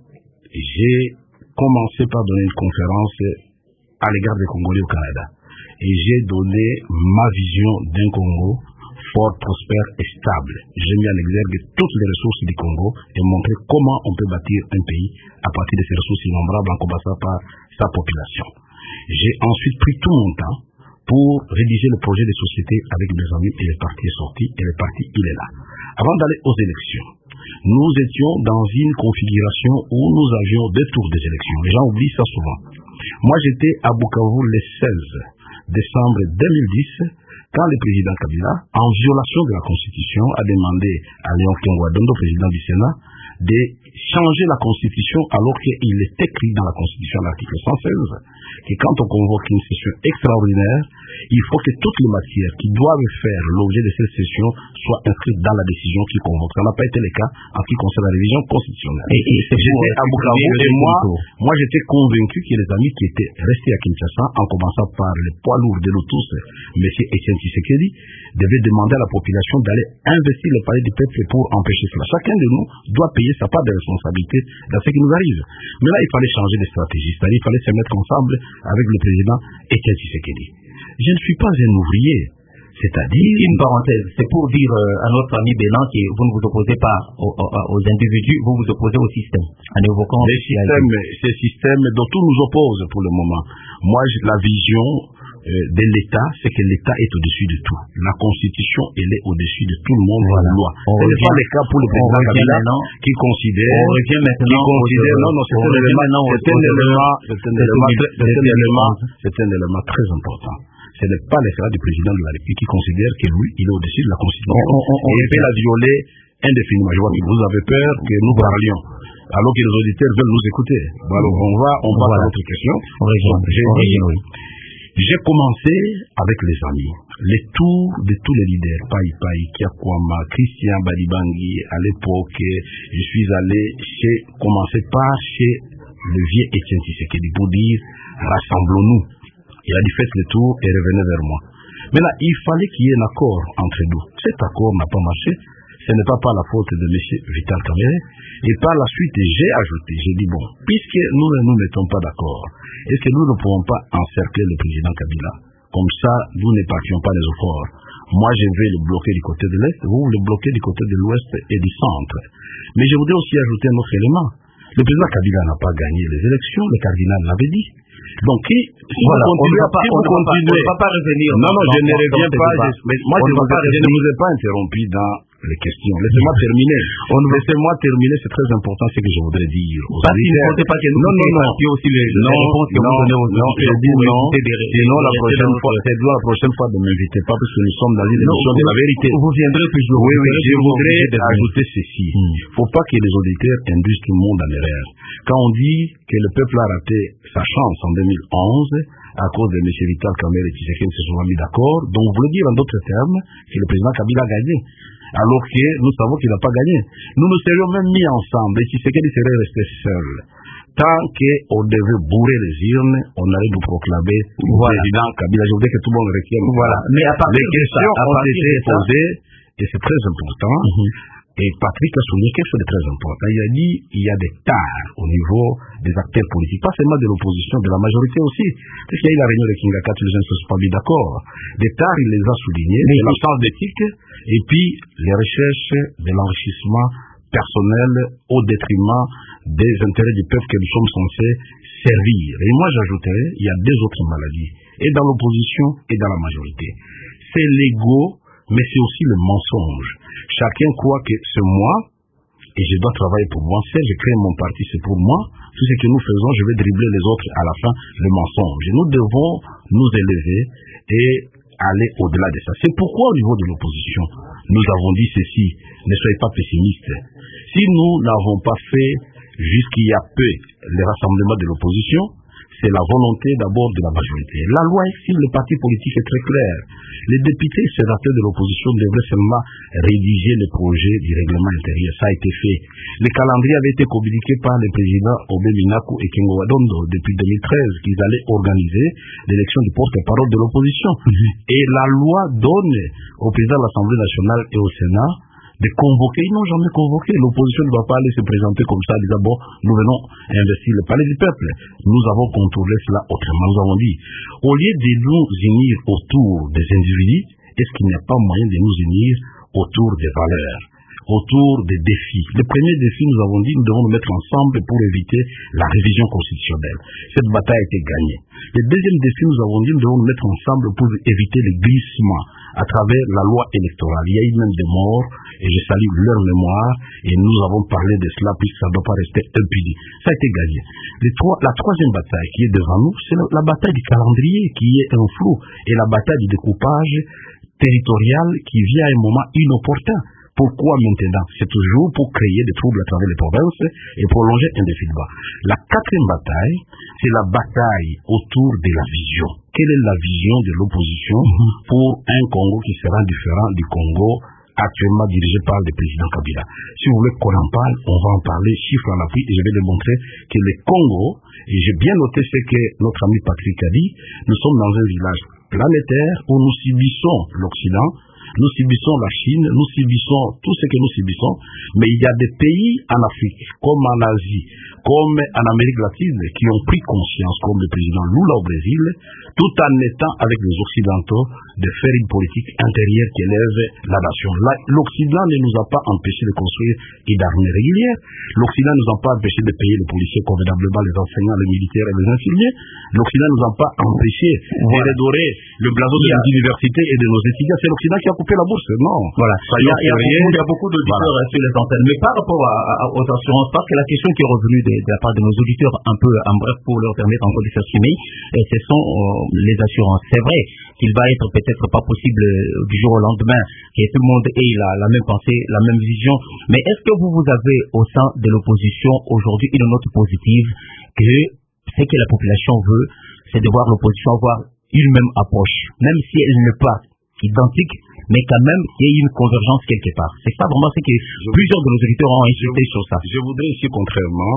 J'ai commencé par donner une conférence à l'égard des Congolais au Canada. Et j'ai donné ma vision d'un Congo fort, prospère et stable. J'ai mis en exergue toutes les ressources du Congo et montré comment on peut bâtir un pays à partir de ces ressources innombrables en commençant par sa population. J'ai ensuite pris tout mon temps pour rédiger le projet de société avec mes amis et le parti est sorti et le parti il est là. Avant d'aller aux élections, nous étions dans une configuration où nous avions deux tours des élections. Les gens oublient ça souvent. Moi j'étais à Bukavu le seize décembre deux mille dix quand le président Kabila, en violation de la Constitution, a demandé à Léon Kengwa-Dondo, président du Sénat, de changer la Constitution alors qu'il est écrit dans la Constitution à l'article cent seize que quand on convoque une session extraordinaire, il faut que toutes les matières qui doivent faire l'objet de cette session soient inscrites dans la décision qui convoque. Ça n'a pas été le cas en ce qui concerne la révision constitutionnelle. Et, et j'étais à Bukavu et moi, moi j'étais convaincu que les amis qui étaient restés à Kinshasa, en commençant par les poids lourds de nous tous, M. Etienne Tshisekedi, devaient demander à la population d'aller investir le palais du peuple pour empêcher cela. Chacun de nous doit payer sa part de responsabilité dans ce qui nous arrive. Mais là, il fallait changer de stratégie, c'est-à-dire il fallait se mettre ensemble avec le président Etienne Tshisekedi. Je ne suis pas un ouvrier, c'est-à-dire... Une parenthèse, c'est pour dire euh, à notre ami Bélan que vous ne vous opposez pas aux, aux, aux individus, vous vous opposez au système, en évoquant... Les systèmes, ces systèmes dont tout nous oppose pour le moment. Moi, la vision euh, de l'État, c'est que l'État est au-dessus de tout. La Constitution, elle est au-dessus de tout le monde, voilà. La loi. Ce n'est pas le cas pour le président Kabila qui considère... On revient maintenant... Qui considère, non, non, c'est un élément, c'est un élément, c'est un élément, c'est un élément très important. Ce n'est pas le cas du président de la République qui considère que lui, il est au-dessus de la Constitution. On, on, on, et il peut la violer indéfiniment. Je vois que vous avez peur que nous parlions, alors que les auditeurs veulent nous écouter. Bon, alors on va, on va voilà. à l'autre question. J'ai commencé avec les amis, les tours de tous les leaders, Pai Pai, Kiakwama, Christian Badibangi, à l'époque, je suis allé chez, commencer par chez le vieux Etienne Tshisekedi pour dire, rassemblons-nous. Il a dit faites le tour et revenez vers moi. Maintenant, il fallait qu'il y ait un accord entre nous. Cet accord n'a pas marché. Ce n'est pas par la faute de M. Vital Kamerhe. Et par la suite, j'ai ajouté, j'ai dit bon, puisque nous ne nous mettons pas d'accord, est-ce que nous ne pouvons pas encercler le président Kabila? Comme ça, nous ne partions pas les efforts. Moi, je vais le bloquer du côté de l'Est, vous, vous le bloquez du côté de l'Ouest et du Centre. Mais je voudrais aussi ajouter un autre élément. Le président Kabila n'a pas gagné les élections, le cardinal l'avait dit. Donc, si voilà, vous continuez, on ne va pas, pas, pas revenir. Non, non, je ne reviens pas. Je, mais moi, je, vous, je ne vous ai pas interrompu dans les questions. Laissez-moi terminer. Laissez-moi terminer, c'est très important ce que je voudrais dire. Parce qu'il ne faut pas que nous non, non, non. aussi les, non, les réponses que non, vous donnez aux non, je dis non. Sinon, la prochaine fois, c'est la prochaine fois de m'inviter pas parce que nous sommes dans une émission de la vérité. Vous viendrez toujours. Oui, oui, je voudrais ajouter ceci. Il ne faut pas que les auditeurs induisent tout le monde en erreur. Quand on dit que le peuple a raté sa chance en deux mille onze, à cause de M. Vital Kamerhe et Tshisekedi se sont mis d'accord, donc vous voulez dire en d'autres termes que le président Kabila a gagné, alors que nous savons qu'il n'a pas gagné. Nous nous serions même mis ensemble et Tshisekedi serait resté seul. Tant qu'on devait bourrer les urnes, on allait nous proclamer voilà. Président Kabila. Je voudrais que tout le monde retienne. Voilà. Mais à partir les questions ça, ont été posées et c'est très important. Mm-hmm. Et Patrick a souligné quelque chose de très important. Il a dit qu'il y a des tares au niveau des acteurs politiques, pas seulement de l'opposition, de la majorité aussi. Parce qu'il y a eu la réunion de Kingaka, tous les gens ne se sont pas mis d'accord. Des tares, il les a soulignés, mais l'absence d'éthique, et puis les recherches de l'enrichissement personnel au détriment des intérêts du peuple que nous sommes censés servir. Et moi j'ajouterais, il y a deux autres maladies, et dans l'opposition et dans la majorité. C'est l'ego, mais c'est aussi le mensonge. Chacun croit que c'est moi, et je dois travailler pour moi seul, je crée mon parti, c'est pour moi. Tout ce que nous faisons, je vais dribbler les autres à la fin, le mensonge. Et nous devons nous élever et aller au-delà de ça. C'est pourquoi au niveau de l'opposition, nous avons dit ceci, ne soyez pas pessimistes. Si nous n'avons pas fait jusqu'il y a peu les rassemblements de l'opposition, c'est la volonté d'abord de la majorité. La loi ici, le parti politique est très clair. Les députés et sénateurs de l'opposition devraient seulement rédiger le projet du règlement intérieur. Ça a été fait. Le calendrier avait été communiqué par les présidents Obé Minaku et Kingo Wadondo depuis deux mille treize qu'ils allaient organiser l'élection du porte-parole de l'opposition. Mm-hmm. Et la loi donne au président de l'Assemblée nationale et au Sénat de convoquer. Ils n'ont jamais convoqué. L'opposition ne va pas aller se présenter comme ça en disant bon, nous venons investir le palais du peuple. Nous avons contrôlé cela autrement. Nous avons dit, au lieu de nous unir autour des individus, est-ce qu'il n'y a pas moyen de nous unir autour des valeurs, autour des défis? Le premier défi, nous avons dit, nous devons nous mettre ensemble pour éviter la révision constitutionnelle. Cette bataille a été gagnée. Le deuxième défi, nous avons dit, nous devons nous mettre ensemble pour éviter les glissements à travers la loi électorale. Il y a eu même des morts, et je salue leur mémoire, et nous avons parlé de cela, puisque ça ne doit pas rester impuni. Ça a été gagné. Les trois, la troisième bataille qui est devant nous, c'est la, la bataille du calendrier, qui est un flou, et la bataille du découpage territorial qui vient à un moment inopportun. Pourquoi maintenant? C'est toujours pour créer des troubles à travers les provinces et prolonger indéfiniment. La quatrième bataille, c'est la bataille autour de la vision. Quelle est la vision de l'opposition pour un Congo qui sera différent du Congo actuellement dirigé par le président Kabila? Si vous voulez qu'on en parle, on va en parler chiffre à l'appui et je vais démontrer que le Congo, et j'ai bien noté ce que notre ami Patrick a dit, nous sommes dans un village planétaire où nous subissons l'Occident, nous subissons la Chine, nous subissons tout ce que nous subissons, mais il y a des pays en Afrique, comme en Asie, comme en Amérique latine, qui ont pris conscience, comme le président Lula au Brésil, tout en étant avec les Occidentaux, de faire une politique intérieure qui élève la nation. L'Occident ne nous a pas empêché de construire une armée régulière, l'Occident ne nous a pas empêché de payer les policiers convenablement, les enseignants, les militaires et les infirmiers, l'Occident ne nous a pas empêché de redorer le blason de nos universités et de nos étudiants. C'est l'Occident qui a coupé la bourse, non. Voilà. Ça y a, il, y a beaucoup, il y a beaucoup d'auditeurs voilà. sur les antennes. Mais par rapport à, à, aux assurances, parce que la question qui est revenue de, de la part de nos auditeurs, un peu en bref pour leur permettre encore de s'exprimer, ce sont euh, les assurances. C'est vrai qu'il va être peut-être pas possible euh, du jour au lendemain que tout le monde ait la, la même pensée, la même vision. Mais est-ce que vous, vous avez au sein de l'opposition aujourd'hui une note positive que ce que la population veut, c'est de voir l'opposition avoir une même approche, même si elle n'est pas identique, mais quand même il y a une convergence quelque part. C'est ça vraiment ce que je plusieurs de nos auditeurs ont insisté sur ça. Je voudrais ici, contrairement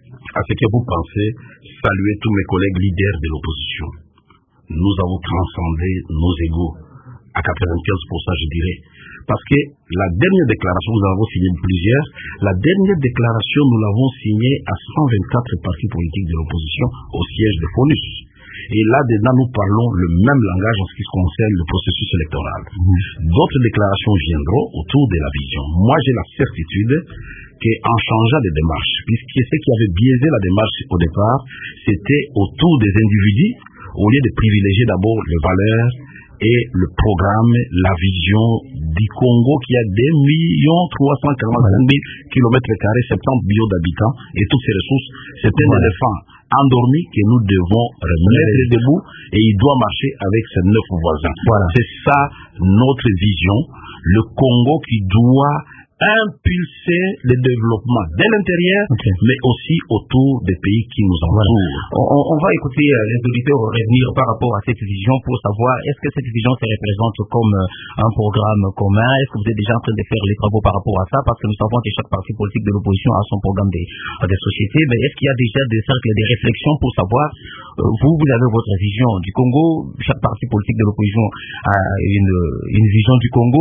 à ce que vous pensez, saluer tous mes collègues leaders de l'opposition. Nous avons transcendé nos égos à quatre-vingt-quinze pour cent, je dirais. Parce que la dernière déclaration, nous avons signé plusieurs, la dernière déclaration, nous l'avons signée à cent vingt-quatre partis politiques de l'opposition au siège de FONUS. Et là-dedans, nous parlons le même langage en ce qui concerne le processus électoral. Mmh. D'autres déclarations viendront autour de la vision. Moi, j'ai la certitude qu'en changeant de démarche, puisque ce qui avait biaisé la démarche au départ, c'était autour des individus, au lieu de privilégier d'abord les valeurs et le programme, la vision du Congo qui a deux millions trois cent quarante-cinq mille kilomètres carrés, soixante-dix millions d'habitants et toutes ces ressources. C'est un ouais. éléphant endormi que nous devons remettre debout et il doit marcher avec ses neuf voisins. Voilà. C'est ça notre vision. Le Congo qui doit impulser le développement de l'intérieur, okay. mais aussi autour des pays qui nous entourent. Voilà. On, on va écouter euh, les auditeurs revenir par rapport à cette vision pour savoir est-ce que cette vision se représente comme euh, un programme commun, est-ce que vous êtes déjà en train de faire les travaux par rapport à ça, parce que nous savons que chaque parti politique de l'opposition a son programme des, des sociétés, mais est-ce qu'il y a déjà des cercles, des réflexions pour savoir, euh, vous, vous avez votre vision du Congo, chaque parti politique de l'opposition a une, une vision du Congo,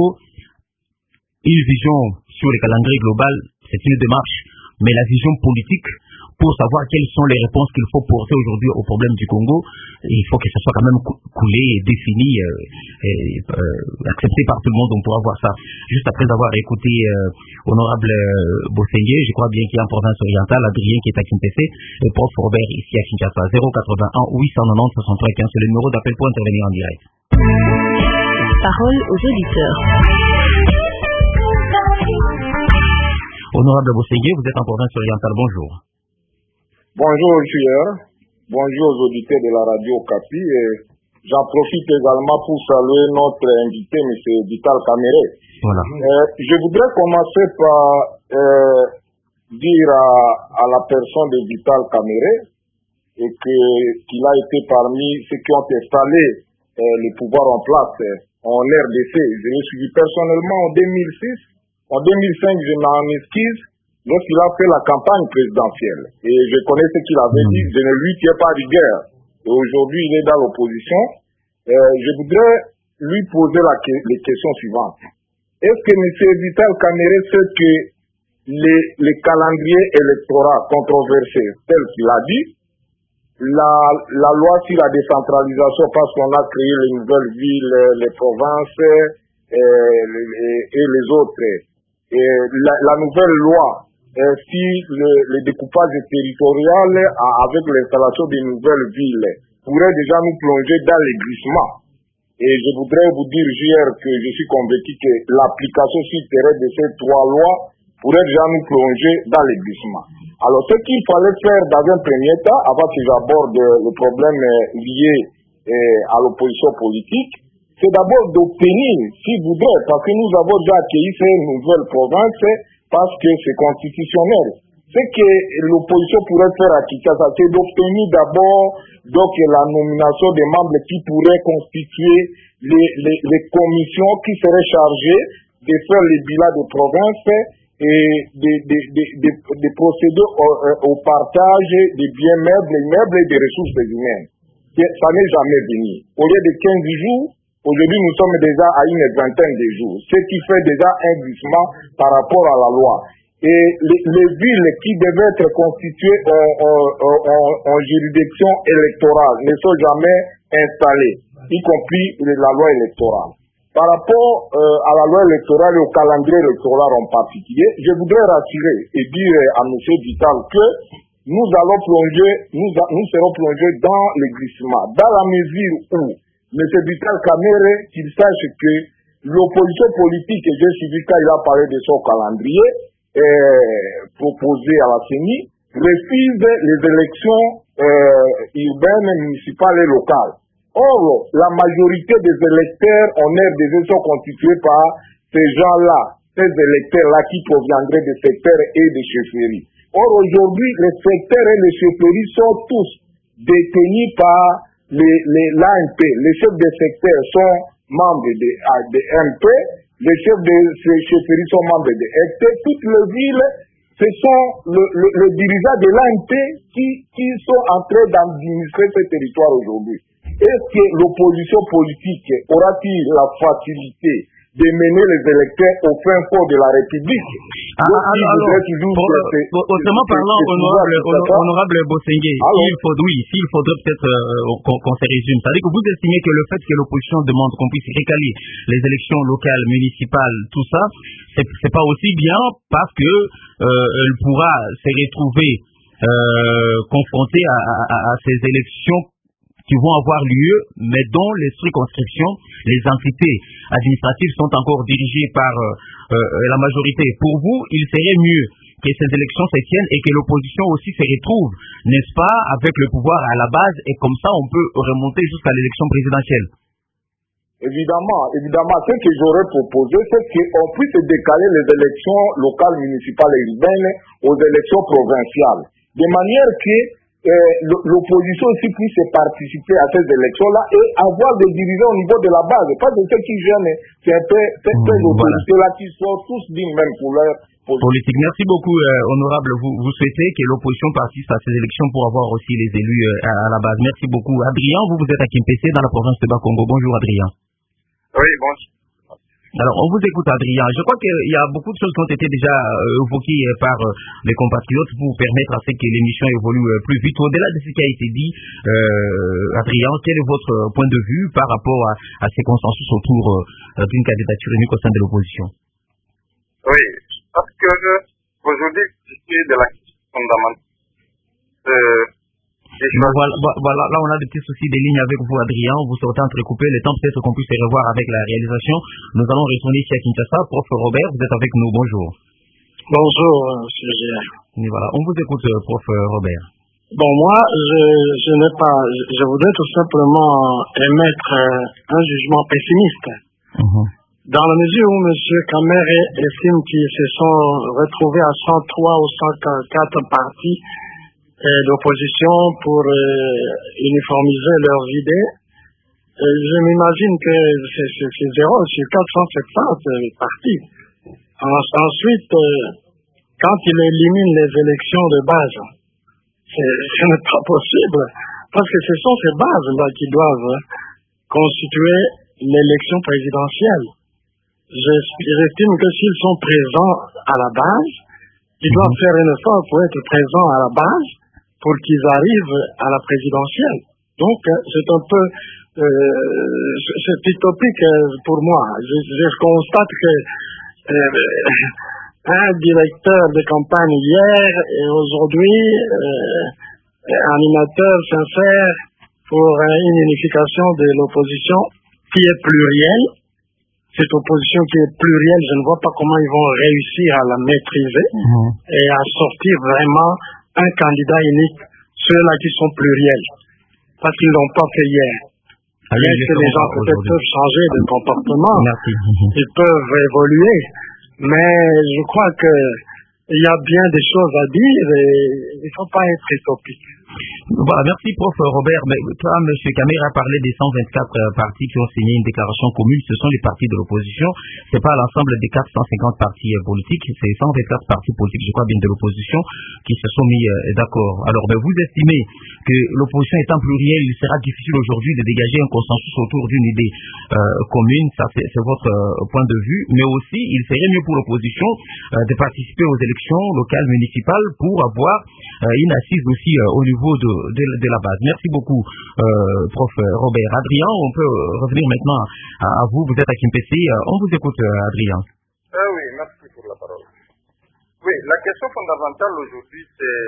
une vision sur le calendrier global, c'est une démarche, mais la vision politique, pour savoir quelles sont les réponses qu'il faut porter aujourd'hui au problème du Congo, il faut que ça soit quand même coulé et défini, euh, et, euh, accepté par tout le monde, on pourra voir ça. Juste après avoir écouté euh, honorable euh, Bossengue, je crois bien qu'il y a en province orientale, Adrien qui est à Kimpese, le prof Robert ici à Kinshasa, zéro quatre-vingt-un huit cent quatre-vingt-dix soixante-trois quinze, c'est le numéro d'appel pour intervenir en direct. Parole aux auditeurs. Honorable Bossengue, vous êtes en province orientale, bonjour. Bonjour, Tueur. Bonjour aux auditeurs de la radio Okapi et j'en profite également pour saluer notre invité, M. Vital Kamere. Voilà. Euh, je voudrais commencer par euh, dire à, à la personne de Vital Kamere et que qu'il a été parmi ceux qui ont installé euh, le pouvoir en place euh, en R D C. Je l'ai suivi personnellement en deux mille six. En deux mille cinq, je m'en esquisse lorsqu'il a fait la campagne présidentielle. Et je connais ce qu'il avait dit, je ne lui tiens pas rigueur. Et aujourd'hui, il est dans l'opposition. Euh, je voudrais lui poser la, les questions suivantes. Est-ce que M. Vital Kamere sait que les, les calendriers électoraux controversés, tel qu'il a dit, la, la loi sur la décentralisation, parce qu'on a créé les nouvelles villes, les provinces et, et, et les autres, et la, la nouvelle loi si le, le découpage territorial avec l'installation des nouvelles villes pourrait déjà nous plonger dans les glissements. Et je voudrais vous dire, J R, que je suis convaincu que l'application sur le terrain de ces trois lois pourrait déjà nous plonger dans les glissements. Alors, ce qu'il fallait faire dans un premier temps, avant que j'aborde le problème lié à l'opposition politique, c'est d'abord d'obtenir, s'il voudrait, parce que nous avons déjà accueilli ces nouvelles provinces, parce que c'est constitutionnel. Ce que l'opposition pourrait faire à Kinshasa, c'est d'obtenir d'abord donc la nomination des membres qui pourraient constituer les, les, les commissions qui seraient chargées de faire les bilans des provinces et de, de, de, de, de procéder au, au partage des biens meubles, meubles et des ressources humaines. Ça n'est jamais venu. Au lieu de quinze jours, aujourd'hui nous sommes déjà à une vingtaine de jours, ce qui fait déjà un glissement par rapport à la loi. Et les, les villes qui devaient être constituées en, en, en, en juridiction électorale ne sont jamais installées, y compris la loi électorale. Par rapport euh, à la loi électorale et au calendrier électoral en particulier, je voudrais rassurer et dire à M. Vital que nous allons plonger, nous, a, nous serons plongés dans le glissement, dans la mesure où M. Vital Kamere, qu'il sache que l'opposition politique, et j'ai suivi quand il a parlé de son calendrier, Euh, proposé à la C E N I, refuse les élections euh, urbaines, municipales et locales. Or, la majorité des électeurs en R D C sont constitués par ces gens-là, ces électeurs-là qui proviendraient des secteurs et des chefferies. Or, aujourd'hui, les secteurs et les chefferies sont tous détenus par les, les, l'A M P. Les chefs des secteurs sont membres de, de M P. Les chefs de ces chefferies sont membres de F T. Toutes les villes, ce sont le, le, les dirigeants de l'A M P qui, qui sont en train d'administrer ce territoire aujourd'hui. Est-ce que l'opposition politique aura-t-il la facilité de mener les électeurs au fin fond de la République? Ah, alors, alors pour, autrement parlant, honorable, honorable Bosengue, il faut, oui, s'il faudrait peut-être euh, qu'on, qu'on se résume, c'est-à-dire que vous estimez que le fait que l'opposition demande qu'on puisse récaler les élections locales, municipales, tout ça, c'est, c'est pas aussi bien parce que euh, elle pourra se retrouver euh, confrontée à, à, à ces élections qui vont avoir lieu, mais dont les circonscriptions, les entités administratives sont encore dirigées par euh, euh, la majorité. Pour vous, il serait mieux que ces élections se tiennent et que l'opposition aussi se retrouve, n'est-ce pas, avec le pouvoir à la base, et comme ça on peut remonter jusqu'à l'élection présidentielle. Évidemment, évidemment, ce que j'aurais proposé, c'est qu'on puisse décaler les élections locales, municipales et urbaines aux élections provinciales, de manière que Euh, l'opposition aussi puisse participer à ces élections-là et avoir des dirigeants au niveau de la base. Pas de ceux qui gênent ces mmh, autorités-là voilà. Qui sont tous dignes même pour leur politique. Merci beaucoup, euh, honorable. Vous, vous souhaitez que l'opposition participe à ces élections pour avoir aussi les élus euh, à, à la base. Merci beaucoup. Adrien, vous, vous êtes à Kimpese dans la province de Bas-Congo. Bonjour, Adrien. Oui, bonjour. Alors, on vous écoute, Adrien. Je crois qu'il y a beaucoup de choses qui ont été déjà euh, évoquées par euh, les compatriotes pour permettre à ce que l'émission évolue euh, plus vite. Au-delà de ce qui a été dit, euh, Adrien, quel est votre point de vue par rapport à, à ces consensus autour euh, d'une candidature unique au sein de l'opposition? Oui, parce que aujourd'hui, c'est de la question fondamentale. Euh, Voilà, voilà, là on a des petits soucis de ligne avec vous, Adrien. Vous sortez entrecoupé. Le temps peut-être qu'on puisse se revoir avec la réalisation. Nous allons retourner ici à Kinshasa. Prof Robert, vous êtes avec nous. Bonjour. Bonjour, monsieur G. Voilà, on vous écoute, prof Robert. Bon, moi, je, je n'ai pas, je, je voudrais tout simplement émettre un jugement pessimiste. Mm-hmm. Dans la mesure où M. Kamere estime qu'ils se sont retrouvés à cent trois ou cent quatre partis euh, d'opposition pour euh, uniformiser leurs idées, euh, je m'imagine que c'est, c'est, c'est zéro sur quatre cent soixante-dix partis. En, ensuite, euh, quand il élimine les élections de base, c'est, ce n'est pas possible, parce que ce sont ces bases-là qui doivent constituer l'élection présidentielle. J'estime que s'ils sont présents à la base, ils doivent faire un effort pour être présents à la base pour qu'ils arrivent à la présidentielle. Donc, c'est un peu, euh, c'est utopique pour moi. Je, je constate que euh, un directeur de campagne hier et aujourd'hui, euh, animateur sincère pour une unification de l'opposition qui est plurielle. Cette opposition qui est plurielle, je ne vois pas comment ils vont réussir à la maîtriser mmh. et à sortir vraiment un candidat unique, ceux-là qui sont pluriels, parce qu'ils ne l'ont pas fait hier. Bien que les gens peut-être peuvent changer de comportement, Merci. ils peuvent évoluer, mais je crois que il y a bien des choses à dire et il ne faut pas être utopique. Voilà, merci prof Robert. Mais toi, M. Kamere a parlé des cent vingt-quatre partis qui ont signé une déclaration commune. Ce sont les partis de l'opposition. C'est pas l'ensemble des quatre cent cinquante partis politiques. C'est cent vingt-quatre partis politiques, je crois bien, de l'opposition qui se sont mis d'accord. Alors, ben, vous estimez que l'opposition étant plurielle, il sera difficile aujourd'hui de dégager un consensus autour d'une idée euh, commune. Ça, c'est, c'est votre euh, point de vue. Mais aussi, il serait mieux pour l'opposition euh, de participer aux élections locales, municipales, pour avoir euh, une assise aussi euh, au niveau De, de, de la base. Merci beaucoup, euh, prof Robert. Adrien, on peut revenir maintenant à, à vous. Vous êtes à Kimpese. On vous écoute, Adrien. Euh, oui, merci pour la parole. Oui, la question fondamentale aujourd'hui, c'est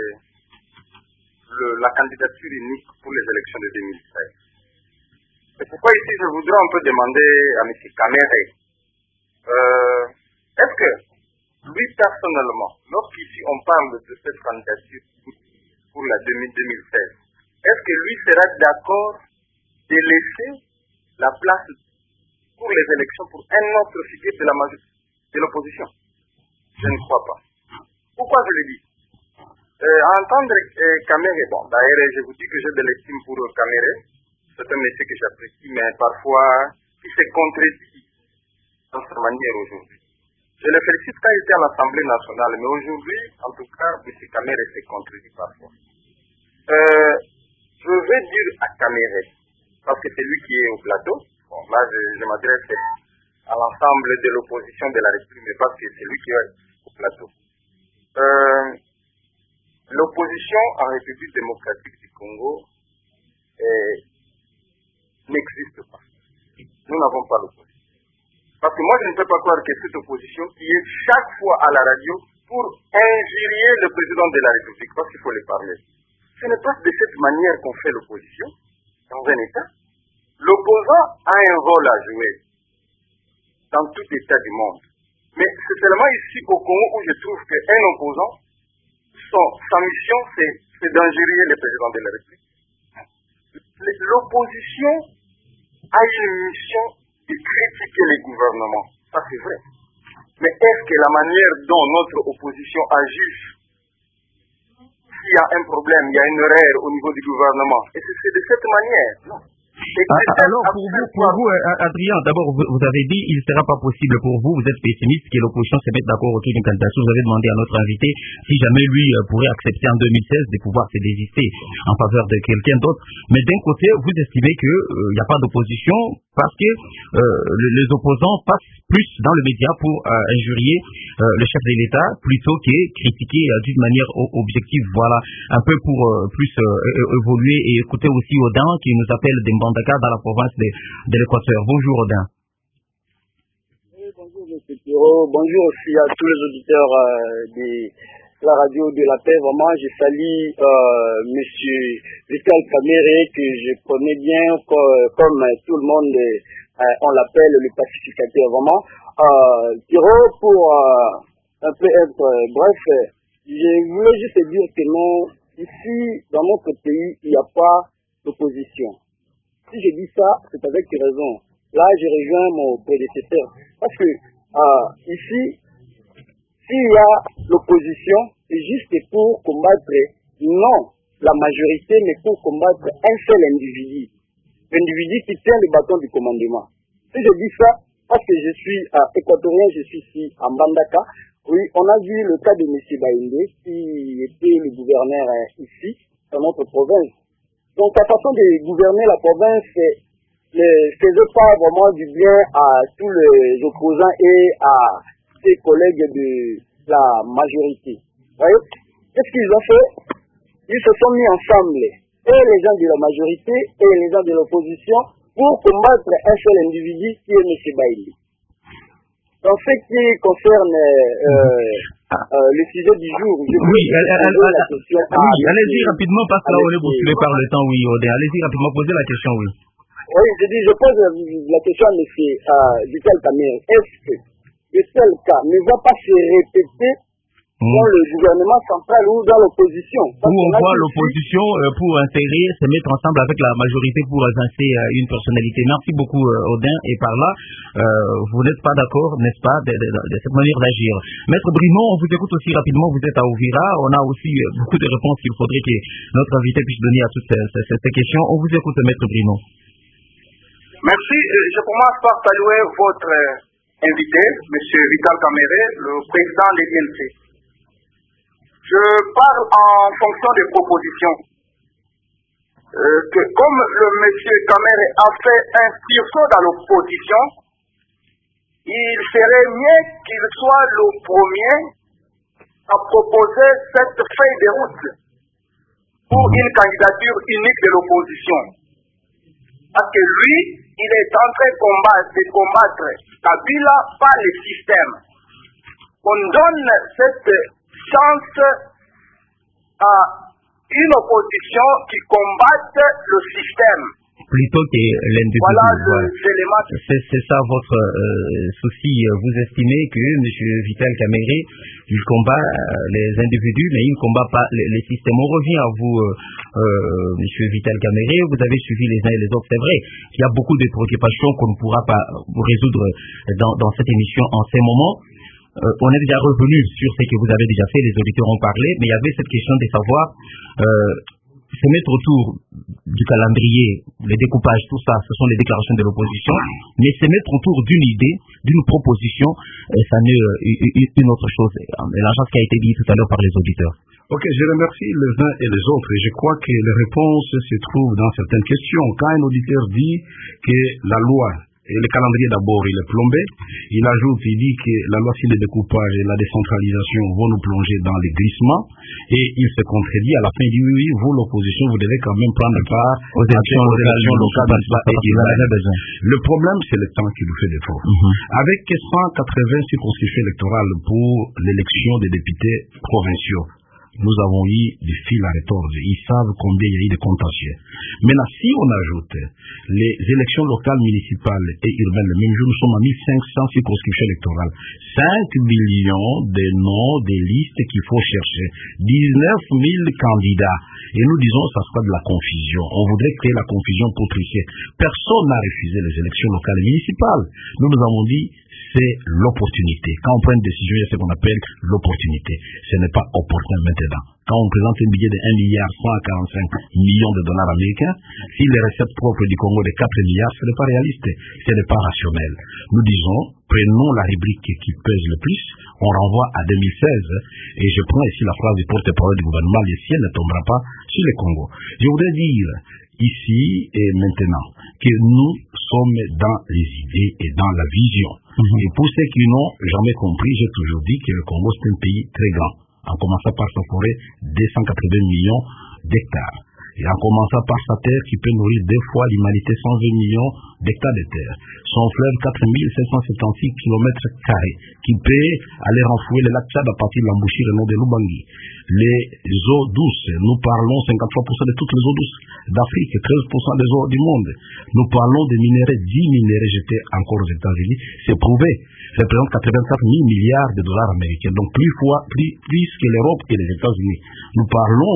le, la candidature unique pour les élections de deux mille seize. C'est pourquoi ici, je voudrais un peu demander à M. Kamere, euh, est-ce que lui, personnellement, lorsqu'ici on parle de cette candidature pour la deux mille seize, est-ce que lui sera d'accord de laisser la place pour les élections pour un autre figure de la majorité de l'opposition? Je ne crois pas. Pourquoi je le dis? euh, À entendre euh, Kamere, bon, d'ailleurs je vous dis que j'ai de l'estime pour euh, Kamere, c'est un monsieur que j'apprécie, mais parfois qui se contredit dans sa manière aujourd'hui. Je le félicite quand il était à l'Assemblée nationale, mais aujourd'hui, en tout cas, M. Kamere se contredit parfois. Euh, je vais dire à Kamere, parce que c'est lui qui est au plateau, bon, là je, je m'adresse à l'ensemble de l'opposition de la République, mais parce que c'est lui qui est au plateau. Euh, l'opposition en République démocratique du Congo euh, n'existe pas. Nous n'avons pas l'opposition. Parce que moi je ne peux pas croire que cette opposition qui est chaque fois à la radio pour injurier le président de la République, parce qu'il faut le parler. Ce n'est pas de cette manière qu'on fait l'opposition dans un État. L'opposant a un rôle à jouer dans tout État du monde. Mais c'est seulement ici au Congo où je trouve qu'un opposant, son, sa mission, c'est, c'est d'injurier le président de la République. L'opposition a une mission de critiquer les gouvernements. Ça, c'est vrai. Mais est-ce que la manière dont notre opposition agit, s'il y a un problème, il y a une erreur au niveau du gouvernement, et c'est, c'est de cette manière? Non. Ah, alors, pour vous, pour vous, Adrien, d'abord, vous, vous avez dit il ne sera pas possible pour vous, vous êtes pessimiste, que l'opposition se mette d'accord autour d'une candidature. Vous avez demandé à notre invité si jamais lui euh, pourrait accepter en deux mille seize de pouvoir se désister en faveur de quelqu'un d'autre. Mais d'un côté, vous estimez qu'il n'y euh, a pas d'opposition parce que euh, le, les opposants passent plus dans le média pour euh, injurier euh, le chef de l'État plutôt que critiquer euh, d'une manière objective. Voilà, un peu pour euh, plus euh, évoluer et écouter aussi Odin qui nous appelle des Dakar dans la province de, de l'Équateur. Bonjour Odin. Oui, bonjour M. Piro. Bonjour aussi à tous les auditeurs euh, de la radio de la paix. Vraiment, je salue euh, M. Vital Kamere que je connais bien comme, comme tout le monde, euh, on l'appelle le pacificateur. Vraiment, euh, Piro, pour euh, un peu être euh, bref, je voulais juste dire que non, ici, dans notre pays, il n'y a pas d'opposition. Si je dis ça, c'est avec raison. Là, je rejoins mon prédécesseur. Parce que euh, ici, s'il y a l'opposition, c'est juste pour combattre, non la majorité, mais pour combattre un seul individu. L'individu qui tient le bâton du commandement. Si je dis ça, parce que je suis euh, équatorien, je suis ici à Mbandaka, oui, on a vu le cas de M. Baïndé, qui était le gouverneur euh, ici, dans notre province. Donc, la façon de gouverner la province ne faisait pas vraiment du bien à tous les opposants et à ses collègues de la majorité. Vous voyez, qu'est-ce qu'ils ont fait? Ils se sont mis ensemble, et les gens de la majorité et les gens de l'opposition, pour combattre un seul individu qui est M. Baïli. Dans ce qui concerne euh, euh, le sujet du jour, je oui, allez, oui, allez-y rapidement parce que là on est bousculé par le temps, oui, Odin. Allez-y rapidement, posez la question, oui. Oui, je dis, je pose la question à M. Euh, Vital Kamerhe. Est-ce que de tel cas ne va pas se répéter Mmh. dans le gouvernement central ou dans l'opposition? Où on voit l'opposition euh, pour insérer, se mettre ensemble avec la majorité pour avancer euh, une personnalité. Merci beaucoup euh, Odin. Et par là, euh, vous n'êtes pas d'accord, n'est-ce pas, de, de, de, de cette manière d'agir. Maître Brino, on vous écoute aussi rapidement, vous êtes à Ouvira. On a aussi euh, beaucoup de réponses qu'il faudrait que notre invité puisse donner à toutes ces, ces, ces questions. On vous écoute, Maître Brino. Merci. Je commence par saluer votre invité, M. Vital Kamerhe, le président de l'I N C. Je parle en fonction des propositions. Euh, que comme le monsieur Kamerhe a fait un sursaut dans l'opposition, il serait mieux qu'il soit le premier à proposer cette feuille de route pour une candidature unique de l'opposition. Parce que lui, il est en train de combattre, de combattre Kabila par le système. On donne cette chance à une opposition qui combatte le système. Plutôt que l'individu. Voilà voilà. l'élément. C'est ça votre euh, souci. Vous estimez que M. Vital Kamerhe, il combat euh, les individus, mais il ne combat pas les, les systèmes. On revient à vous, euh, euh, M. Vital Kamerhe. Vous avez suivi les uns et les autres. C'est vrai qu'il y a beaucoup de préoccupations qu'on ne pourra pas résoudre dans, dans cette émission en ces moments. Euh, on est déjà revenu sur ce que vous avez déjà fait, les auditeurs ont parlé, mais il y avait cette question de savoir euh, se mettre autour du calendrier, le découpage, tout ça, ce sont les déclarations de l'opposition, mais se mettre autour d'une idée, d'une proposition, et ça n'est euh, une autre chose. L'agence qui a été dit tout à l'heure par les auditeurs. Ok, je remercie les uns et les autres, et je crois que les réponses se trouvent dans certaines questions. Quand un auditeur dit que la loi, et le calendrier d'abord, il est plombé. Il ajoute, il dit que la loi sur le découpage et la décentralisation vont nous plonger dans les glissements. Et il se contredit à la fin, il dit oui, oui, vous, l'opposition, vous devez quand même prendre part aux élections locales. Le problème, c'est le temps qui nous fait défaut. Mm-hmm. Avec cent quatre-vingts circonscriptions électorales pour l'élection des députés provinciaux, nous avons eu des fils à retordre. Ils savent combien il y a eu de contentieux. Maintenant, si on ajoute les élections locales, municipales et urbaines, le même jour, nous sommes à mille cinq cents circonscriptions électorales. cinq millions de noms, des listes qu'il faut chercher. dix-neuf mille candidats. Et nous disons, ça sera de la confusion. On voudrait créer la confusion pour tricher. Personne n'a refusé les élections locales et municipales. Nous nous avons dit, c'est l'opportunité. Quand on prend une décision, il y a ce qu'on appelle l'opportunité. Ce n'est pas opportun maintenant. Quand on présente un billet de un milliard cent quarante-cinq millions de dollars américains, si les recettes propres du Congo de quatre milliards, ce n'est pas réaliste, ce n'est pas rationnel. Nous disons, prenons la rubrique qui pèse le plus, on renvoie à deux mille seize, et je prends ici la phrase du porte-parole du gouvernement, le ciel ne tombera pas sur le Congo. Je voudrais dire, ici et maintenant, que nous sommes dans les idées et dans la vision. Mm-hmm. Et pour ceux qui n'ont jamais compris, j'ai toujours dit que le Congo c'est un pays très grand, en commençant par sa forêt, deux cent quatre-vingts millions d'hectares. Et en commençant par sa terre qui peut nourrir deux fois l'humanité, cent vingt millions d'hectares de terre. Son fleuve, quatre mille cinq cent soixante-six kilomètres carrés, qui peut aller renflouer le lac Tchad à partir de l'embouchure et non de l'Ubangi. Les eaux douces, nous parlons cinquante-trois pour cent de toutes les eaux douces d'Afrique, treize pour cent des eaux du monde. Nous parlons des minéraux, dix minéraux jetés encore aux États-Unis, c'est prouvé. Représente quatre-vingt-quatre mille milliards de dollars américains, donc plus, fois, plus, plus que l'Europe et les États-Unis. Nous parlons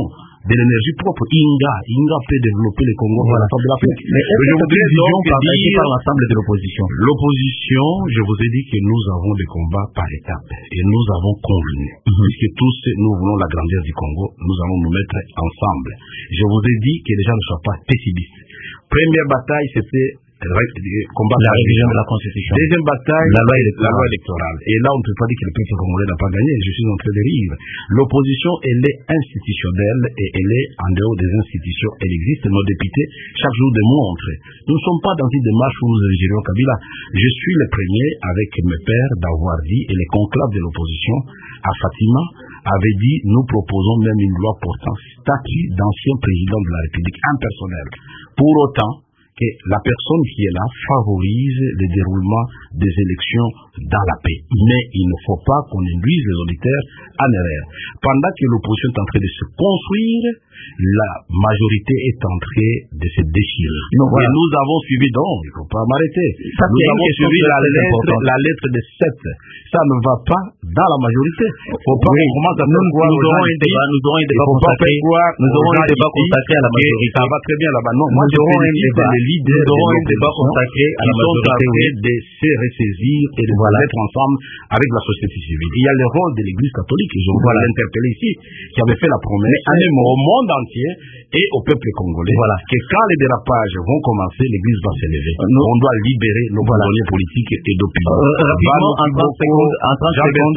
de l'énergie propre. Inga, Inga peut développer le Congo voilà. de l'Afrique. Mais est-ce que c'est une vision partagée par l'ensemble de l'opposition? L'opposition, je vous ai dit que nous avons des combats par étapes et nous avons convenu, mm-hmm. puisque tous nous voulons la grandeur du Congo, nous allons nous mettre ensemble. Je vous ai dit que les gens ne soient pas pessimistes. Première bataille, c'était combattre la révision de la Constitution. Deuxième bataille, la loi électorale. La loi électorale. Et là, on ne peut pas dire que le peuple congolais n'a pas gagné. Je suis en train de rire. L'opposition, elle est institutionnelle et elle est en dehors des institutions. Elle existe. Nos députés, chaque jour, démontrent. Nous ne sommes pas dans une démarche où nous ingérions Kabila. Je suis le premier, avec mes pères, d'avoir dit, et les conclaves de l'opposition, à Fatima, avait dit, nous proposons même une loi portant statut d'ancien président de la République impersonnel. Pour autant, que la personne qui est là favorise le déroulement des élections dans la paix. Mais il ne faut pas qu'on induise les auditeurs en erreur. Pendant que l'opposition est en train de se construire, la majorité est en train de se déchirer. Donc, voilà. Et nous avons suivi, donc, il ne faut pas m'arrêter. Ça, nous avons suivi la lettre, la lettre de sept. Ça ne va pas dans la majorité. Il ne faut pas oui. qu'on commence à faire quoi. Nous aurons un débat, nous aurons un débat consacré. Nous aurons un débat consacré à la majorité. Ça va très bien là-bas. Non, moi, nous aurons un débat. Nous aurons un débat consacré à la majorité de se ressaisir et de voilà. être ensemble avec la société civile. Il y a le rôle de l'Église catholique, je voudrais voilà. l'interpeller ici, qui avait fait la promesse au monde entier et au peuple congolais. Voilà. Que quand les dérapages vont commencer, l'Église va s'élever. Nous, on doit libérer nos voilà. prisonniers politiques et d'opinion. Euh, rapidement, en trente secondes, en trente secondes,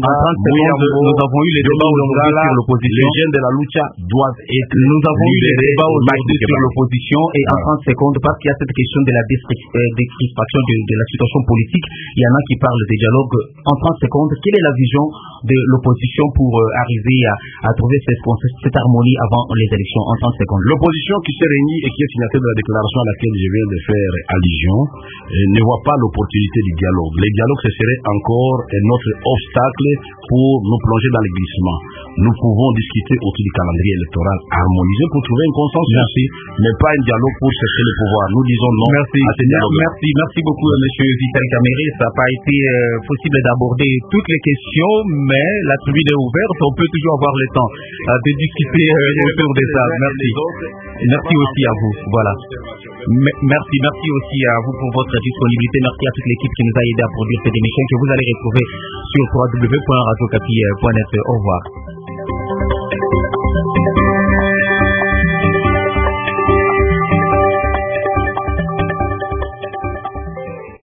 nous avons eu les débats aujourd'hui sur l'opposition. Les jeunes de la lucha doivent être Nous avons eu les débats aujourd'hui sur l'opposition et en trente secondes, parce qu'il y a cette question de la décrispation de, de la situation politique, il y en a qui parlent des dialogues. En trente secondes, quelle est la vision de l'opposition pour euh, arriver à, à trouver cette, cette harmonie avant les élections en trente secondes? L'opposition qui s'est réunie et qui est signataire de la déclaration à laquelle je viens de faire allusion euh, ne voit pas l'opportunité du dialogue. Le dialogue, ce serait encore un autre obstacle pour nous plonger dans le glissement. Nous pouvons discuter autour du calendrier électoral harmonisé pour trouver un consensus, merci. Mais pas un dialogue pour chercher le pouvoir. Nous disons non merci. à ce dialogue. Merci, merci beaucoup, M. Vital Kamerhe. Ça n'a pas été euh, possible d'aborder toutes les questions, mais la tribune est ouverte. On peut toujours avoir le temps euh, de discuter euh, autour de ça. Merci. Merci aussi à vous. Voilà. Merci, merci aussi à vous pour votre disponibilité. Merci à toute l'équipe qui nous a aidé à produire cette émission que vous allez retrouver sur w w w point radio okapi point net. Au revoir.